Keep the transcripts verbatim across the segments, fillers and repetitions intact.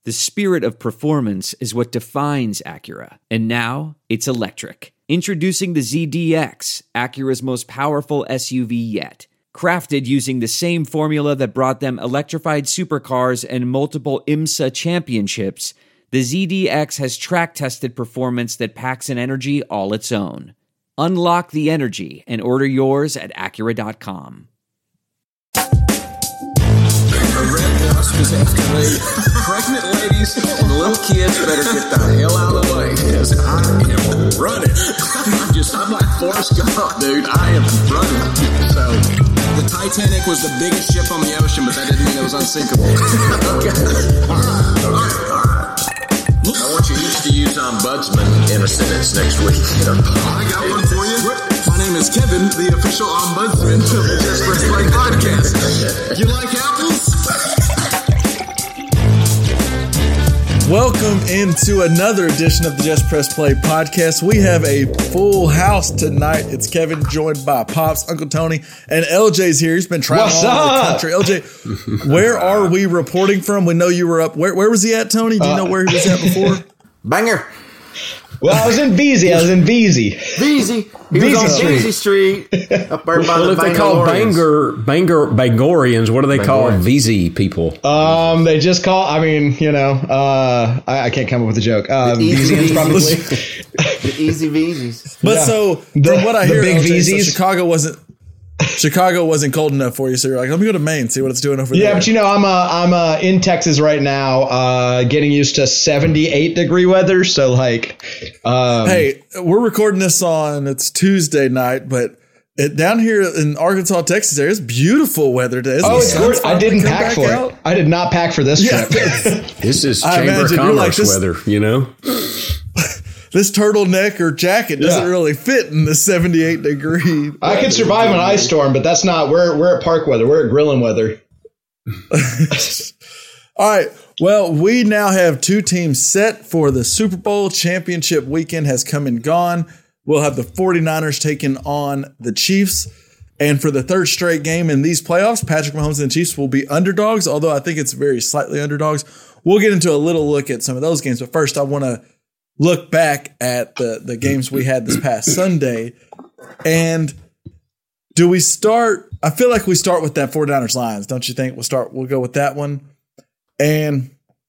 The spirit of performance is what defines Acura. And now, it's electric. Introducing the Z D X, Acura's most powerful S U V yet. Crafted using the same formula that brought them electrified supercars and multiple IMSA championships, the Z D X has track-tested performance that packs an energy all its own. Unlock the energy and order yours at Acura dot com. A red wasp is excavated. Pregnant ladies and little kids better get the hell out of the way, because I am running. I'm just, I'm like Forrest Gump, dude. I am running. So, the Titanic was the biggest ship on the ocean, but that didn't mean it was unsinkable. Okay. All right, all right, all right. I want you each to use ombudsman in a sentence next week. I got one for you. My name is Kevin, the official ombudsman of the Just Press Play podcast. You like apples? Welcome into another edition of the Just Press Play podcast. We have a full house tonight. It's Kevin, joined by Pops, Uncle Tony, and L J's here. He's been traveling What's all over the up? country. L J, where are we reporting from? We know you were up. Where, where was he at, Tony? Do you uh, know where he was at before? Banger. Well, I was in Veezy. I was in Veezy. Veezy. He Veezy was on Street. Veezy Street. Up there by Well, the if they call Banger, Banger, Bangorians, what do they call Bangorians. Veezy people? Um, they just call. I mean, you know, uh, I, I can't come up with a joke. Uh, easy Veezyans probably. The easy Veezys. But Yeah. so, from The- what I the hear, big L J, so Veezys? Chicago wasn't Chicago wasn't cold enough for you. So you're like, let me go to Maine, see what it's doing over Yeah, there. but you know, I'm uh, I'm uh, in Texas right now, uh, getting used to seventy-eight degree weather. So like, um, Hey, we're recording this on, it's Tuesday night, but it, down here in Arkansas, Texas, there is beautiful weather today. Isn't oh, the it's sun gorgeous. I finally didn't come pack back for out? it. I did not pack for this Yeah, trip. This is I Chamber of imagine you're like Commerce this- weather, you know? This turtleneck or jacket doesn't Yeah. really fit in the seventy-eight degree. I could survive an ice storm, but that's not. We're we're at park weather. We're at grilling weather. All right. Well, we now have two teams set for the Super Bowl championship weekend has come and gone. We'll have the 49ers taking on the Chiefs. And for the third straight game in these playoffs, Patrick Mahomes and the Chiefs will be underdogs, although I think it's very slightly underdogs. We'll get into a little look at some of those games. But first, I want to look back at the, the games we had this past Sunday. And do we start? I feel like we start with that 49ers Lions, don't you think? We'll start, we'll go with that one. And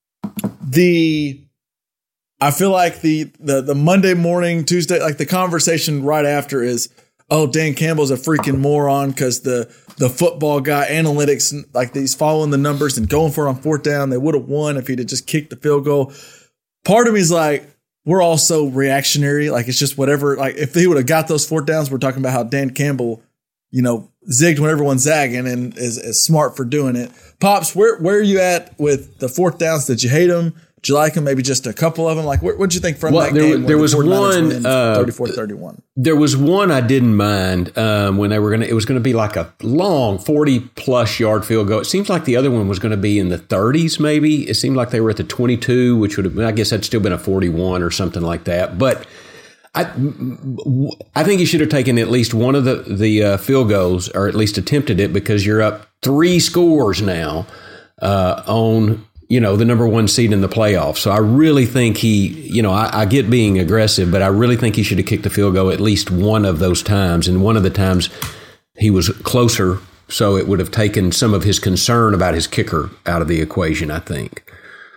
the, I feel like the, the, the Monday morning, Tuesday, like the conversation right after is, oh, Dan Campbell's a freaking moron because the, the football guy analytics, like he's following the numbers and going for it on fourth down. They would have won if he'd have just kicked the field goal. Part of me is like, we're all so reactionary. Like it's just whatever, like if he would have got those fourth downs, we're talking about how Dan Campbell, you know, zigged when everyone's zagging and is, is smart for doing it. Pops, where where are you at with the fourth downs? Did you hate them? Did you like them? Maybe just a couple of them? Like, what did you think from Well, that there, game? there where was the 49ers one win uh, thirty-four to thirty-one. There was one I didn't mind um, when they were going to. It was going to be like a long forty plus yard field goal. It seems like the other one was going to be in the thirties. Maybe it seemed like they were at the twenty-two, which would have. I guess that'd still been a forty-one or something like that. But I, I think you should have taken at least one of the the uh, field goals, or at least attempted it, because you're up three scores now uh, on. You know, the number one seed in the playoffs. So I really think he, you know, I, I get being aggressive, but I really think he should have kicked the field goal at least one of those times. And one of the times he was closer, so it would have taken some of his concern about his kicker out of the equation, I think.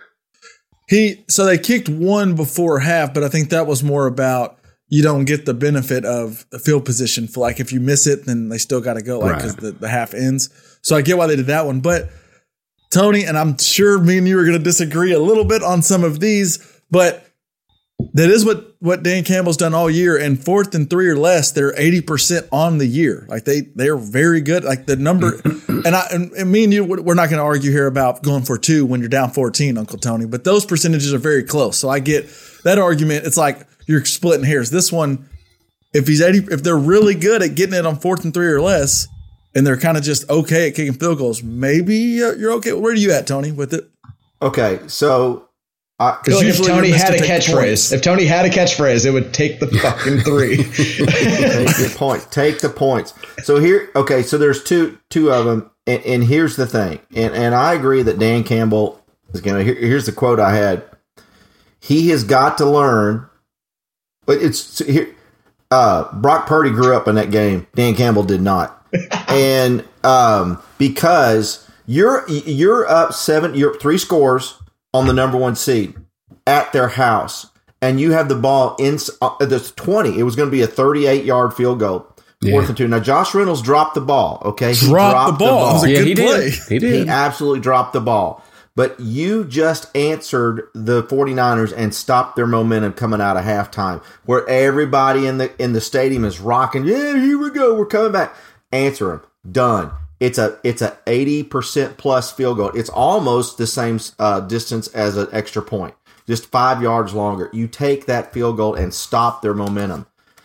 He so they kicked one before half, but I think that was more about you don't get the benefit of the field position. For like if you miss it, then they still got to go, like because Right. the, the half ends. So I get why they did that one, but Tony, and I'm sure me and you are going to disagree a little bit on some of these, but that is what, what Dan Campbell's done all year. And fourth and three or less, they're eighty percent on the year. Like they, they're very good. Like the number, and I, and, and me and you, we're not going to argue here about going for two when you're down fourteen, Uncle Tony, but those percentages are very close. So I get that argument. It's like you're splitting hairs. This one, if he's eighty, if they're really good at getting it on fourth and three or less, and they're kind of just okay at kicking field goals, maybe uh, you're okay. Where are you at, Tony, with it? Okay, so I, I feel like if usually Tony you're missed had a to take the catchphrase, points. if Tony had a catchphrase, it would take the fucking three. take your points. Take the points. So here, okay, so there's two two of them, and, and here's the thing, and and I agree that Dan Campbell Again, here, here's the quote I had. He has got to learn. But it's here. Uh, Brock Purdy grew up in that game. Dan Campbell did not, and um, because you're you're up seven, you're up three scores on the number one seed at their house, and you have the ball in uh, the twenty. It was going to be a thirty-eight yard field goal. Yeah. Fourth and two. Now, Josh Reynolds dropped the ball, okay? He dropped, the, ball. the ball. It was a yeah, good he play. Did. He did. He absolutely dropped the ball. But you just answered the 49ers and stopped their momentum coming out of halftime, where everybody in the in the stadium is rocking. Yeah, here we go. We're coming back. Answer them. Done. It's a it's a eighty percent plus field goal. It's almost the same uh, distance as an extra point, just five yards longer. You take that field goal and stop their momentum.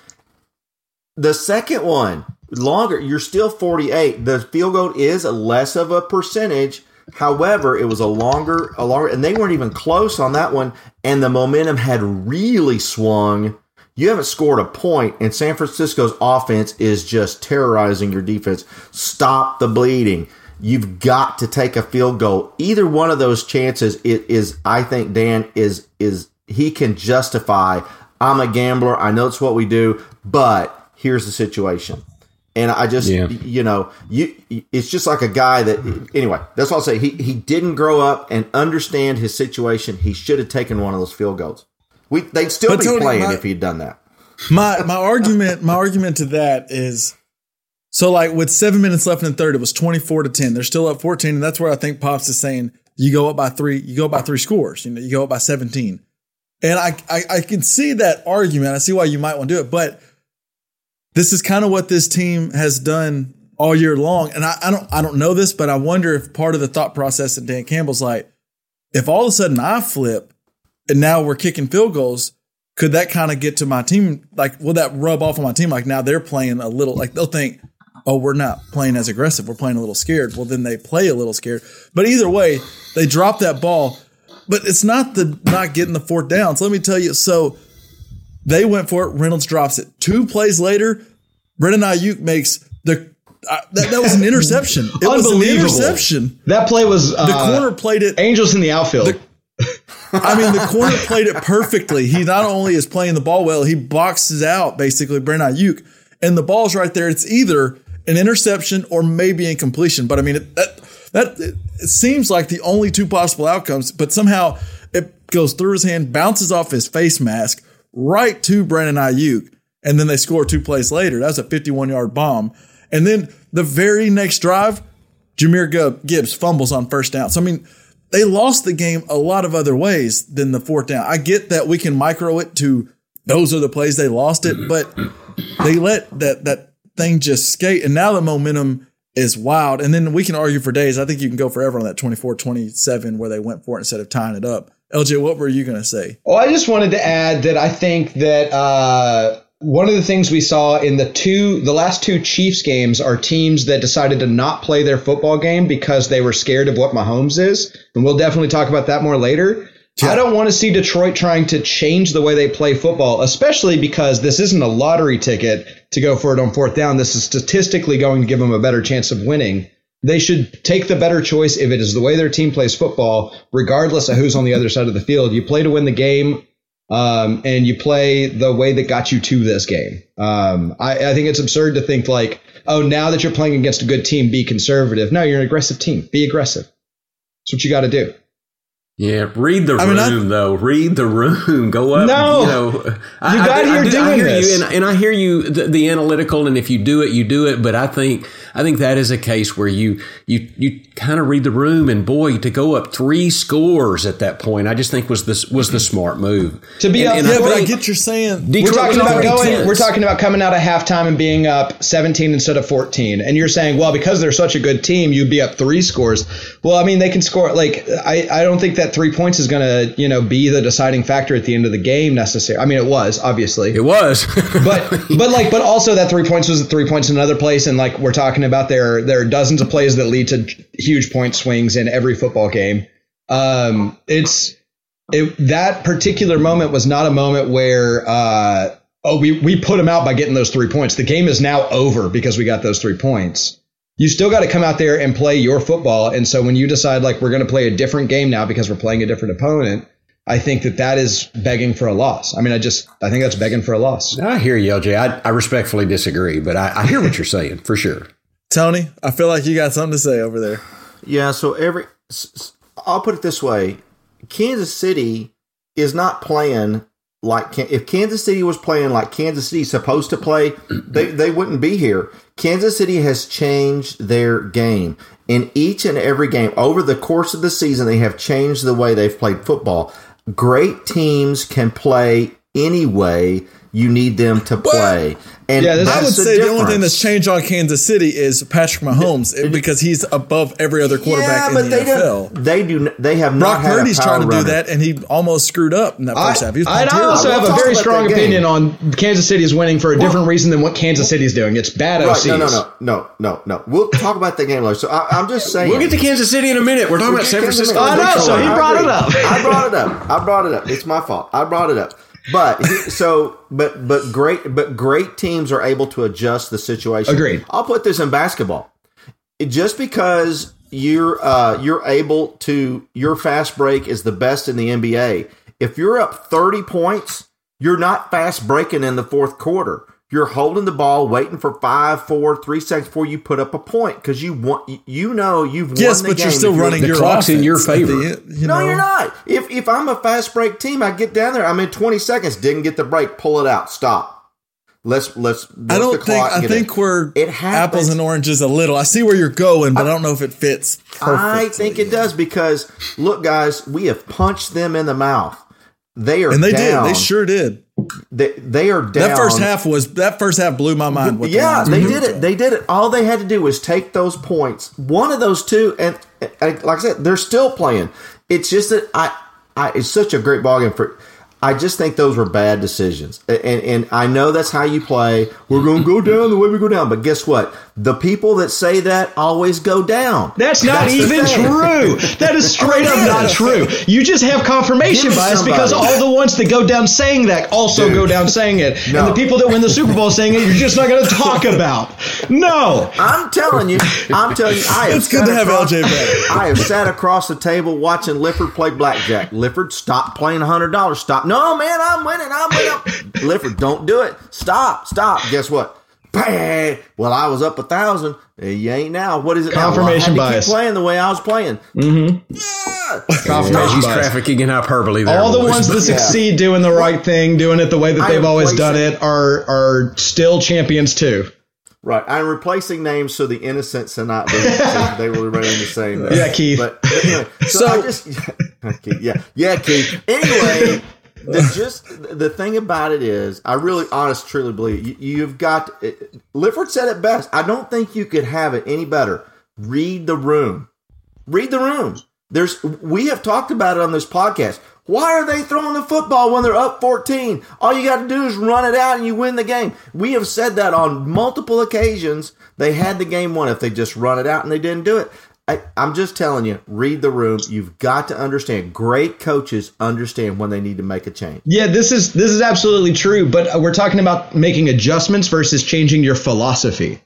The second one, longer, you're still forty-eight. The field goal is a less of a percentage. However, it was a longer, a longer, and they weren't even close on that one. And the momentum had really swung. You haven't scored a point, and San Francisco's offense is just terrorizing your defense. Stop the bleeding. You've got to take a field goal. Either one of those chances is, is I think, Dan, is is he can justify, I'm a gambler. I know it's what we do, but here's the situation. And I just, yeah. you know, you it's just like a guy that, anyway, that's what I'll say. He he didn't grow up and understand his situation. He should have taken one of those field goals. We They'd still but be Tony, playing my, if he'd done that. My my argument my argument to that is, so like with seven minutes left in the third, it was twenty-four to ten. They're still up fourteen, and that's where I think Pops is saying you go up by three, you go up by three scores. You know, you go up by seventeen. And I I, I can see that argument. I see why you might want to do it, but this is kind of what this team has done all year long. And I, I don't I don't know this, but I wonder if part of the thought process in Dan Campbell's like, if all of a sudden I flip and now we're kicking field goals, could that kind of get to my team? Like, will that rub off on my team? Like now they're playing a little, like they'll think, oh, we're not playing as aggressive. We're playing a little scared. Well, then they play a little scared. But either way, they drop that ball. But it's not the not getting the fourth down. So let me tell you, so they went for it. Reynolds drops it. Two plays later, Brandon Ayuk makes the uh, that, that was an interception. It was an interception. That play was uh, the corner played it. Angels in the outfield. The, I mean, the corner played it perfectly. He not only is playing the ball well, he boxes out basically Brandon Ayuk, and the ball's right there. It's either an interception or maybe incompletion. But I mean, it, that that it, it seems like the only two possible outcomes. But somehow it goes through his hand, bounces off his face mask right to Brandon Ayuk, and then they score two plays later. That's a fifty-one yard bomb. And then the very next drive, Jahmyr Gibbs fumbles on first down. So, I mean, they lost the game a lot of other ways than the fourth down. I get that we can micro it to those are the plays they lost it, but they let that that thing just skate. And now the momentum is wild. And then we can argue for days. I think you can go forever on that twenty-four twenty-seven where they went for it instead of tying it up. L J, what were you going to say? Well, I just wanted to add that I think that uh, one of the things we saw in the two, the last two Chiefs games are teams that decided to not play their football game because they were scared of what Mahomes is. And we'll definitely talk about that more later. Yeah. I don't want to see Detroit trying to change the way they play football, especially because this isn't a lottery ticket to go for it on fourth down. This is statistically going to give them a better chance of winning. They should take the better choice if it is the way their team plays football, regardless of who's on the other side of the field. You play to win the game, um, and you play the way that got you to this game. Um, I, I think it's absurd to think like, oh, now that you're playing against a good team, be conservative. No, you're an aggressive team. Be aggressive. That's what you got to do. Yeah, read the I room, mean, I, though. Read the room. Go up. No, you know, you I, got I, here I, doing I hear this, you, and, and I hear you. The, the analytical, and if you do it, you do it. But I think, I think that is a case where you, you, you kind of read the room, and boy, to go up three scores at that point, I just think was the was the smart move. To be and, up, and yeah, I but I think get you're saying we're talking about going. tense. We're talking about coming out of halftime and being up seventeen instead of fourteen, and you're saying, well, because they're such a good team, you'd be up three scores. Well, I mean, they can score. Like, I, I don't think that three points is going to, you know, be the deciding factor at the end of the game necessarily. I mean, it was obviously it was, but but like, but also that three points was the three points in another place, and like we're talking about there there are dozens of plays that lead to huge point swings in every football game. Um, it's it that particular moment was not a moment where uh, oh we we put them out by getting those three points. The game is now over because we got those three points. You still got to come out there and play your football. And so when you decide like we're going to play a different game now because we're playing a different opponent, I think that that is begging for a loss. I mean, I just I think that's begging for a loss. I hear you, L J. I, I respectfully disagree, but I, I hear what you're saying for sure. Tony, I feel like you got something to say over there. Yeah, so every I'll put it this way. Kansas City is not playing like if Kansas City was playing like Kansas City is supposed to play, they, they wouldn't be here. Kansas City has changed their game. In each and every game over the course of the season, they have changed the way they've played football. Great teams can play any way you need them to play. Well, and yeah, I would say the, the only thing that's changed on Kansas City is Patrick Mahomes the, because he's above every other quarterback yeah, in the they N F L. Do, they do. They have not Brock had Purdy's a power trying to runner. do that, and he almost screwed up in that first I, half. He was I also have a very strong opinion on Kansas City is winning for a well, different reason than what Kansas City is doing. It's bad right, O Cs. No, no, no, no, no, no. We'll talk about the game later. So I, I'm just saying. We'll get to Kansas City in a minute. We're talking we'll about San Francisco. I know, so he brought it up. I brought it up. I brought it up. It's my fault. I brought it up. But so, but but great, but great teams are able to adjust the situation. Agreed. I'll put this in basketball. Just because you're uh, you're able to, your fast break is the best in the N B A. If you're up thirty points, you're not fast breaking in the fourth quarter. You're holding the ball, waiting for five, four, three seconds before you put up a point because you want, you know, you've won yes, the but game. you're still running the your clock's in your favor. The, you no, know. you're not. If if I'm a fast break team, I get down there. I'm in twenty seconds. Didn't get the break. Pull it out. Stop. Let's let's. I don't think. I think it. we're it apples and oranges a little. I see where you're going, but I, I don't know if it fits. I think it does because look, guys, we have punched them in the mouth. They are and they down. did. They sure did. They, they are down. That first half was that first half blew my mind. What yeah, the they did it. They did it. All they had to do was take those points. One of those two, and, and like I said, they're still playing. It's just that I, I it's such a great ballgame for. I just think those were bad decisions, and and I know that's how you play. We're going to go down the way we go down, but guess what? The people that say that always go down. That's not that's even true. That is straight up not true. You just have confirmation bias somebody. Because all the ones that go down saying that also Dude. go down saying it, no. and the people that win the Super Bowl saying it, you're just not going to talk about. No, I'm telling you. I'm telling you. I have it's good to have across, L J back. I have sat across the table watching Lifford play blackjack. Lifford, stop playing one hundred dollars. Stop. No, man, I'm winning. I'm winning. Lifford, don't do it. Stop. Stop. Guess what? Bang. Well, I was up a thousand. You ain't now. What is it? Confirmation now? Well, I had to bias. keep playing the way I was playing. Mm-hmm. Yeah. Confirmation He's bias. Trafficking in hyperbole there. All the boys. ones that succeed yeah. doing the right thing, doing it the way that I they've always done it, are are still champions too. Right. I'm replacing names so the innocents are not being, so they will remain the same. Yeah, Keith. But anyway, so, so I just yeah, yeah, yeah, Keith. Anyway. The just the thing about it is, I really, honest, truly believe you, you've got. Lifford said it best. I don't think you could have it any better. Read the room. Read the room. There's. We have talked about it on this podcast. Why are they throwing the football when they're up fourteen? All you got to do is run it out and you win the game. We have said that on multiple occasions. They had the game won if they just run it out, and they didn't do it. I, I'm just telling you, read the room. You've got to understand. Great coaches understand when they need to make a change. Yeah, this is this is absolutely true. But we're talking about making adjustments versus changing your philosophy.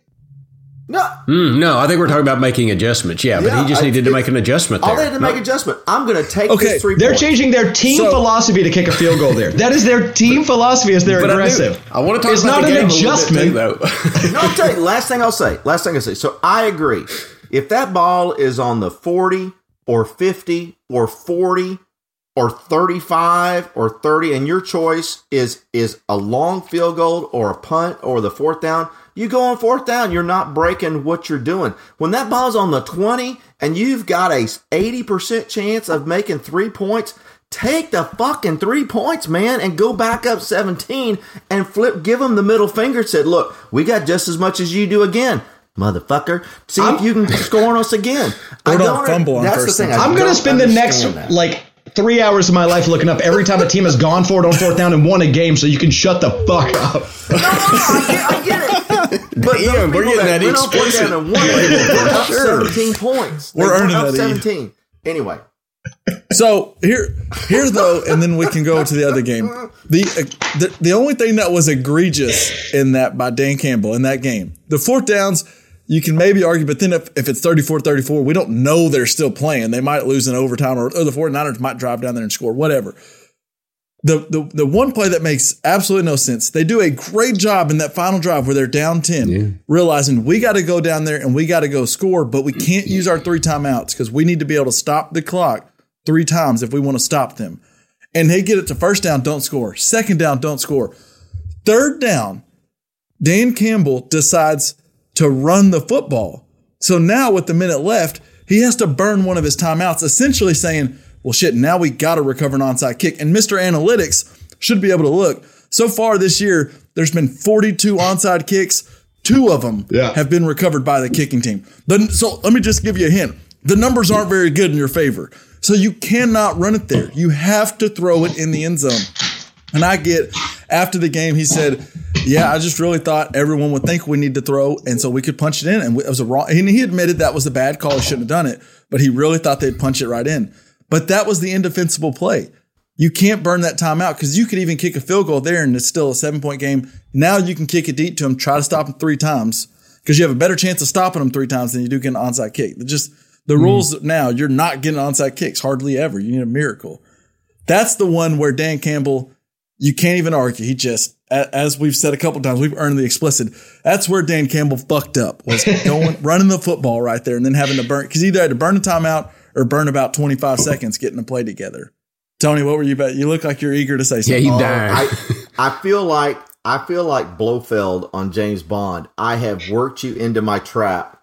No, mm, no, I think we're talking about making adjustments. Yeah, but yeah, he just needed I, to make an adjustment there. All they had to no. make adjustment. I'm going to take okay, this three They're points. changing their team so, philosophy to kick a field goal there. That is their team philosophy as they're aggressive. I, do, I want to talk it's about not the game an adjustment. Too, though. No, I'll tell you. Last thing I'll say. Last thing I'll say. So I agree. If that ball is on the forty or fifty or forty or thirty-five or thirty, and your choice is is a long field goal or a punt or the fourth down, you go on fourth down. You're not breaking what you're doing. When that ball's on the twenty and you've got a eighty percent chance of making three points, take the fucking three points, man, and go back up seventeen and flip. Give them the middle finger. Said, look, we got just as much as you do again. Motherfucker, see I'm, if you can score on us again. I don't, don't fumble on that's first the thing. I'm going to spend the next that. like three hours of my life looking up every time a team has gone for it on fourth down and won a game, so you can shut the fuck up. No, no, I get, I get it. But yeah, we're getting that, that explicit. Down and won, they're up sure. seventeen points. We're they earning up that. seventeen. Anyway. So here, here though, and then we can go to the other game. The, uh, the the only thing that was egregious in that by Dan Campbell in that game, the fourth downs. you can maybe argue, but then if, if it's thirty-four thirty-four, we don't know they're still playing. They might lose in overtime, or, or the 49ers might drive down there and score, whatever. The, the the one play that makes absolutely no sense, they do a great job in that final drive where they're down ten, yeah. realizing we got to go down there and we got to go score, but we can't use our three timeouts because we need to be able to stop the clock three times if we want to stop them. And they get it to first down, don't score. Second down, don't score. Third down, Dan Campbell decides to run the football. So now with the minute left, he has to burn one of his timeouts, essentially saying, well, shit, now we got to recover an onside kick. And Mister Analytics should be able to look. So far this year, there's been forty-two onside kicks. Two of them yeah. have been recovered by the kicking team. The, so let me just give you a hint. The numbers aren't very good in your favor. So you cannot run it there. You have to throw it in the end zone. And I get, after the game, he said, yeah, I just really thought everyone would think we need to throw, and so we could punch it in. And it was a wrong. And he admitted that was a bad call. He shouldn't have done it. But he really thought they'd punch it right in. But that was the indefensible play. You can't burn that timeout because you could even kick a field goal there and it's still a seven-point game. Now you can kick it deep to him, try to stop him three times because you have a better chance of stopping him three times than you do getting an onside kick. Just the mm. rules now, you're not getting onside kicks hardly ever. You need a miracle. That's the one where Dan Campbell, you can't even argue. He just, as we've said a couple times, we've earned the explicit. That's where Dan Campbell fucked up, was going running the football right there and then having to burn, because he either had to burn a timeout or burn about twenty-five seconds getting the play together. Tony, what were you about? You look like you're eager to say something. Yeah, he died. I, I feel like I feel like Blofeld on James Bond. I have worked you into my trap.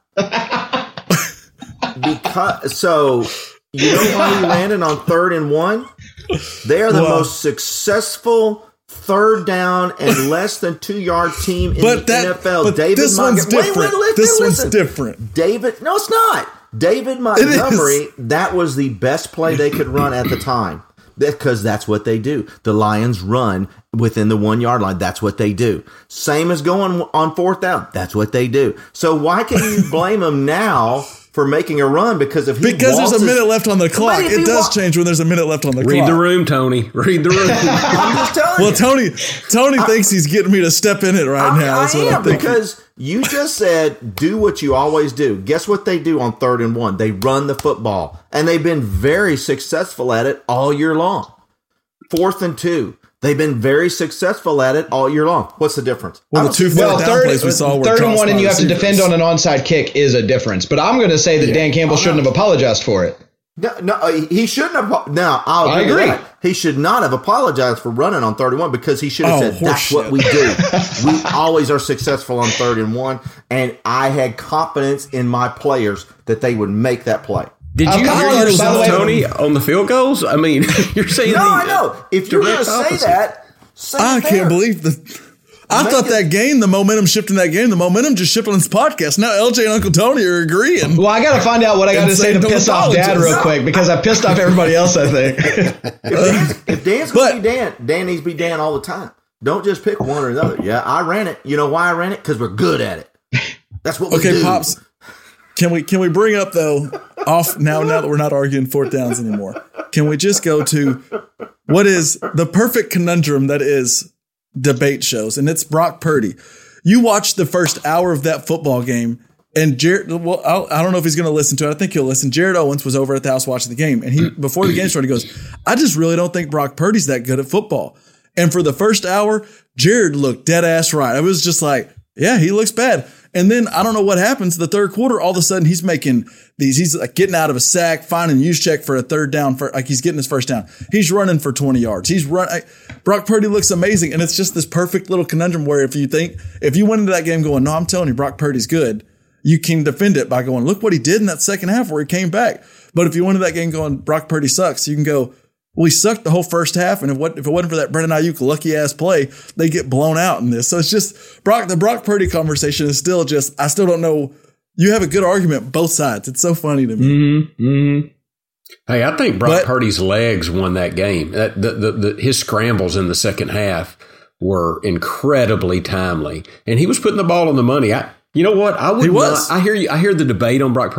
because so you know why he landed on third and one? They are the well, most successful third down and less than two yard team in the that, N F L. But David this one's Montgomery. different. Wait, wait, this listen. one's different. David, no, it's not. David Montgomery, that was the best play they could run at the time because that's what they do. The Lions run within the one yard line. That's what they do. Same as going on fourth down. That's what they do. So why can you blame them now for making a run? Because if he because waltzes, there's a minute left on the clock. It does wa- change when there's a minute left on the Read clock. Read the room, Tony. Read the room. I'm just telling well, you. Tony, Tony I, thinks he's getting me to step in it right I, now. I That's what am I'm thinking. Because you just said do what you always do. Guess what they do on third and one? They run the football, and they've been very successful at it all year long. Fourth and two. They've been very successful at it all year long. What's the difference? Well, the two well, down third, plays we saw were third and one, and you have receivers. to defend on an onside kick is a difference. But I'm going to say that yeah. Dan Campbell shouldn't have apologized for it. No, no, he shouldn't have. Now, I'll I agree. agree. That. He should not have apologized for running on thirty-one because he should have oh, said, that's shit. what we do. We always are successful on third and one. And I had confidence in my players that they would make that play. Did you hear yourself, Tony, on the field goals? I mean, you're saying no, the, I know. If you're going to say that, say I there. can't believe the. I Make thought it, that game, the momentum shifted in that game. The momentum just shifted on this podcast. Now L J and Uncle Tony are agreeing. Well, I got to find out what I got to say to piss off Dad real quick because I pissed off everybody else, I think. if Dan's, if Dan's going to be Dan, Dan needs to be Dan all the time. Don't just pick one or another. Yeah, I ran it. You know why I ran it? Because we're good at it. That's what we okay, do. Okay, Pops. Can we can we bring up though off now now that we're not arguing fourth downs anymore? Can we just go to what is the perfect conundrum that is debate shows, and it's Brock Purdy. You watch the first hour of that football game, and Jared. Well, I'll, I don't know if he's going to listen to it. I think he'll listen. Jared Owens was over at the house watching the game, and he before the game started, he goes, "I just really don't think Brock Purdy's that good at football." And for the first hour, Jared looked dead ass right. I was just like, "Yeah, he looks bad." And then I don't know what happens. The third quarter, all of a sudden he's making these. He's like getting out of a sack, finding use check for a third down. For like he's getting his first down. He's running for twenty yards. He's run. Brock Purdy looks amazing, and it's just this perfect little conundrum where if you think if you went into that game going, no, I'm telling you, Brock Purdy's good, you can defend it by going, look what he did in that second half where he came back. But if you went into that game going, Brock Purdy sucks, you can go, well, he sucked the whole first half, and if, what, if it wasn't for that Brandon Ayuk lucky-ass play, they get blown out in this. So it's just, Brock. the Brock Purdy conversation is still just, I still don't know. You have a good argument both sides. It's so funny to me. Mm-hmm, mm-hmm. Hey, I think Brock but, Purdy's legs won that game. That, the, the, the, his scrambles in the second half were incredibly timely, and he was putting the ball on the money. I, you know what? I would he was. not. I hear you. I hear the debate on Brock Purdy.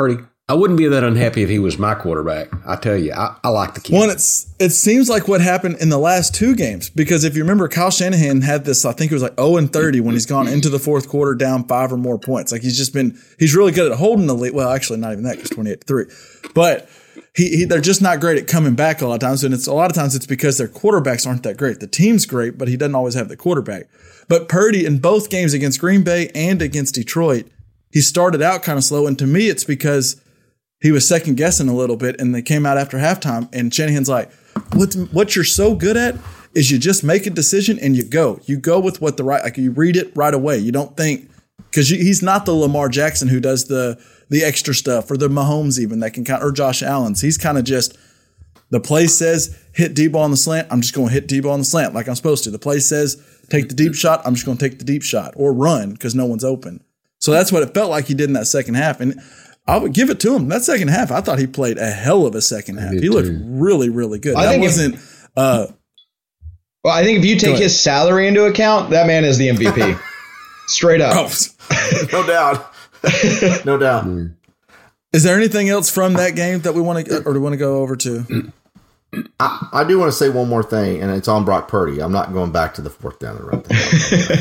I wouldn't be that unhappy if he was my quarterback. I tell you, I, I like the kid. One, it's it seems like what happened in the last two games, because if you remember, Kyle Shanahan had this, I think it was like oh and thirty when he's gone into the fourth quarter down five or more points. Like he's just been, he's really good at holding the lead. Well, actually not even that, because twenty-eight to three. But he, he they're just not great at coming back a lot of times. And it's a lot of times it's because their quarterbacks aren't that great. The team's great, but he doesn't always have the quarterback. But Purdy in both games against Green Bay and against Detroit, he started out kind of slow. And to me, it's because he was second guessing a little bit, and they came out after halftime. And Shanahan's like, "What? What you're so good at is you just make a decision and you go. You go with what the right, like you read it right away. You don't think, because he's not the Lamar Jackson who does the the extra stuff, or the Mahomes even that can kind, or Josh Allen's. He's kind of just, the play says hit D-ball on the slant. I'm just going to hit D-ball on the slant like I'm supposed to. The play says take the deep shot. I'm just going to take the deep shot or run because no one's open. So that's what it felt like he did in that second half. And I would give it to him. That second half, I thought he played a hell of a second half. He looked too. really, really good. I that think wasn't. If, uh, well, I think if you take his salary into account, that man is the M V P. Straight up. Oh. No doubt. No doubt. Is there anything else from that game that we want to, or do we want to go over to? I, I do want to say one more thing, and it's on Brock Purdy. I'm not going back to the fourth down and run thing.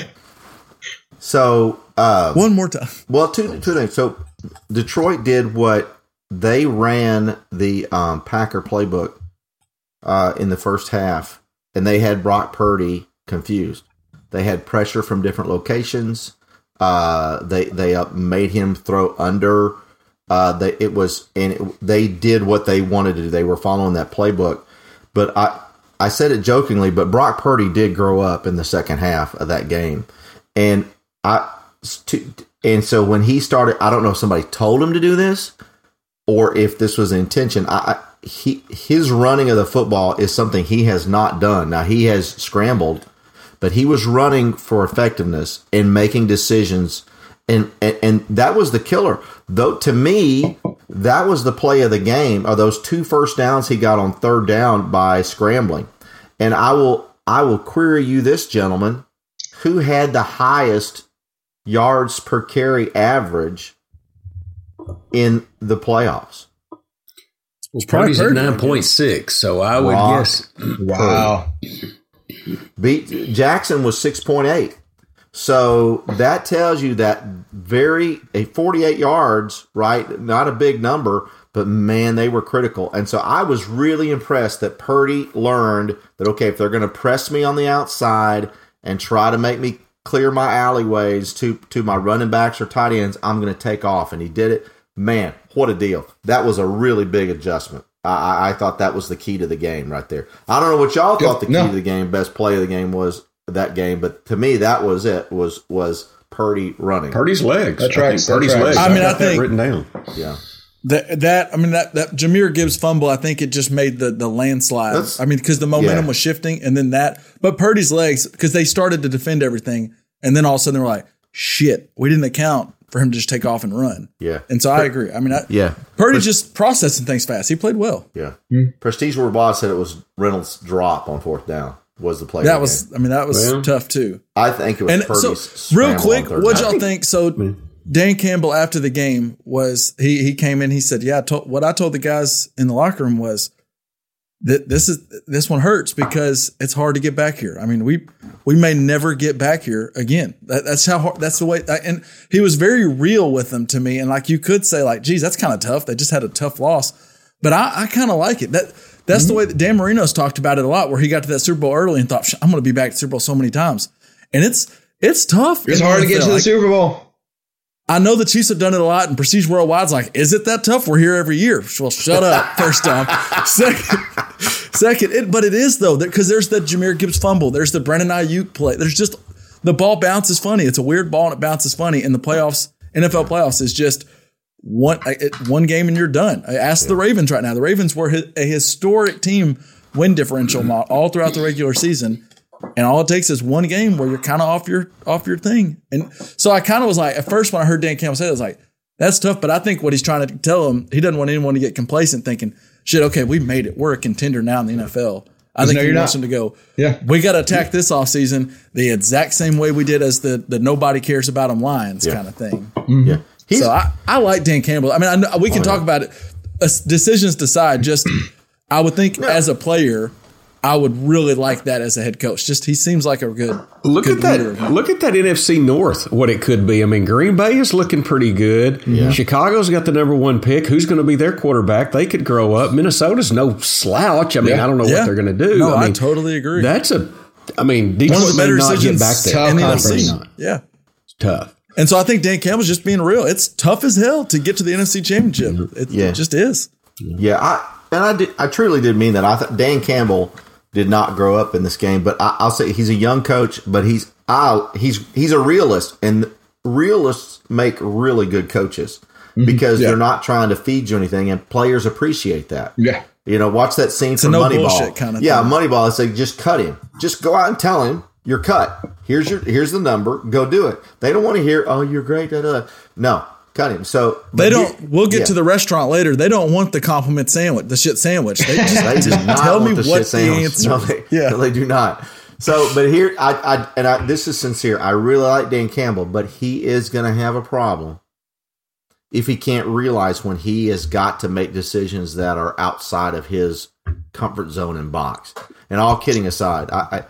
So uh, one more time. Well, two two things. So Detroit did what they ran the um, Packer playbook uh, in the first half, and they had Brock Purdy confused. They had pressure from different locations. Uh, they they uh, made him throw under. Uh, they, it was and it, they did what they wanted to do. They were following that playbook. But I I said it jokingly, but Brock Purdy did grow up in the second half of that game, and I to, and so when he started, I don't know if somebody told him to do this or if this was intention. I, I he his running of the football is something he has not done. Now he has scrambled, but he was running for effectiveness and making decisions. And, and and that was the killer. Though to me, that was the play of the game. Are those two first downs he got on third down by scrambling? And I will I will query you this, gentleman, who had the highest yards per carry average in the playoffs? Well, Purdy's at nine point six, so I would Rock guess. Wow. Beat Jackson was six point eight. So that tells you that very a forty-eight yards, right? Not a big number, but man, they were critical. And so I was really impressed that Purdy learned that, okay, if they're going to press me on the outside and try to make me clear my alleyways to, to my running backs or tight ends, I'm going to take off. And he did it. Man, what a deal. That was a really big adjustment. I, I thought that was the key to the game right there. I don't know what y'all thought the key no. to the game, best play of the game was. That game, but to me, that was it. Was was Purdy running? Purdy's legs. That tracks. I think Purdy's that legs. I mean, I, I think written down. Yeah. That that I mean that that Jahmyr Gibbs fumble, I think it just made the the landslide. That's, I mean, because the momentum yeah. was shifting, and then that. But Purdy's legs, because they started to defend everything, and then all of a sudden they were like, "Shit, we didn't account for him to just take off and run." Yeah. And so I agree. I mean, I, Yeah. Purdy just processing things fast. He played well. Yeah. Mm. Prestige Ward said it was Reynolds' drop on fourth down was the play. That of the was. game. I mean, that was Well, tough too. I think it was And Purdy's so, real scramble quick, on third what down. y'all think? So, Dan Campbell after the game was he he came in. He said, "Yeah, I told, what I told the guys in the locker room was that this is this one hurts because it's hard to get back here. I mean, we we may never get back here again. That, that's how hard, that's the way." And he was very real with them to me. And like you could say, like, "Geez, that's kind of tough. They just had a tough loss," but I, I kind of like it. That. That's mm-hmm. the way that Dan Marino's talked about it a lot, where he got to that Super Bowl early and thought, I'm going to be back to Super Bowl so many times. And it's it's tough. It's hard to get to the like, Super Bowl. I know the Chiefs have done it a lot, and Prestige Worldwide's like, is it that tough? We're here every year. Well, shut up, first off. Second, second it, but it is, though, because there's the Jahmyr Gibbs fumble. There's the Brandon Ayuk play. There's just the ball bounces funny. It's a weird ball, and it bounces funny. And the playoffs, N F L playoffs, is just one one game and you're done. I asked yeah. the Ravens right now. The Ravens were a historic team win differential all throughout the regular season, and all it takes is one game where you're kind of off your off your thing. And so I kind of was like, at first when I heard Dan Campbell say it, I was like, that's tough. But I think what he's trying to tell him, he doesn't want anyone to get complacent, thinking, shit, okay, we made it. We're a contender now in the N F L. I think no, he wants him to go, yeah, we got to attack this offseason the exact same way we did as the the nobody cares about them Lions yeah. kind of thing. Mm-hmm. Yeah. He's, so I, I like Dan Campbell. I mean, I know, we can oh, talk yeah. about it. Uh, decisions decide. Just I would think no. as a player, I would really like that as a head coach. Just he seems like a good look good at that. leader. Look at that N F C North. What it could be. I mean, Green Bay is looking pretty good. Yeah. Chicago's got the number one pick. Who's going to be their quarterback? They could grow up. Minnesota's no slouch. I mean, Yeah. I don't know Yeah. what they're going to do. No, I, mean, I totally agree. That's a. I mean, One of Detroit the may better not get decisions back there. Tough in the N F C. conference. Not. Yeah. It's tough. And so I think Dan Campbell's just being real. It's tough as hell to get to the N F C Championship. It, Yeah. it just is. Yeah, I and I did. I truly did mean that. I thought Dan Campbell did not grow up in this game, but I, I'll say he's a young coach. But he's I, he's he's a realist, and realists make really good coaches because Yeah. they're not trying to feed you anything, and players appreciate that. Yeah. You know, watch that scene from no Moneyball. bullshit kind of yeah, thing. Moneyball. It's like just cut him. Just go out and tell him you're cut. Here's your here's the number. Go do it. They don't want to hear, oh, you're great. Da, da. No, cut him. So They but don't. he- we'll get yeah. to the restaurant later. They don't want the compliment sandwich, the shit sandwich. They just, They do just not tell me want the what shit the sandwich. answer. No, is. they, yeah, no, they do not. So, but here, I, I and I, this is sincere. I really like Dan Campbell, but he is going to have a problem if he can't realize when he has got to make decisions that are outside of his comfort zone and box. And all kidding aside, I, I,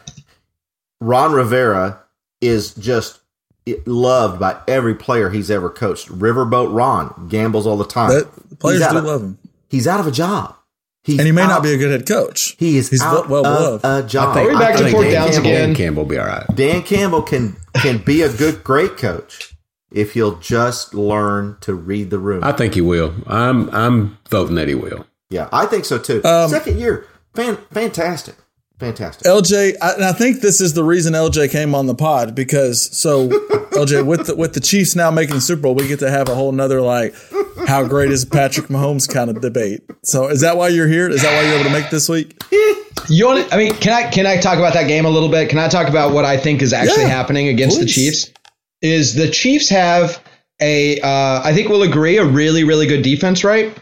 Ron Rivera is just loved by every player he's ever coached. Riverboat Ron gambles all the time. that, the players He's out do of- love him, He's out of a job. He's and he may out- not be a good head coach. He is He's out well of beloved. a job. I think- Are we back I to think fourth Dan downs Campbell- again? Dan Campbell will be all right. Dan Campbell can can be a good, great coach if he'll just learn to read the room. I think he will. I'm I'm voting that he will. yeah, I think so too. Um, Second year, fan, fantastic, fantastic. L J, I, and I think this is the reason L J came on the pod because so L J with the, with the Chiefs now making the Super Bowl, we get to have a whole nother like how great is Patrick Mahomes kind of debate. So is that why you're here? Is that why you're able to make this week? You want? I mean, can I can I talk about that game a little bit? Can I talk about what I think is actually Yeah, happening against the please. Chiefs? Is the Chiefs have a? Uh, I think we'll agree a really really good defense, right?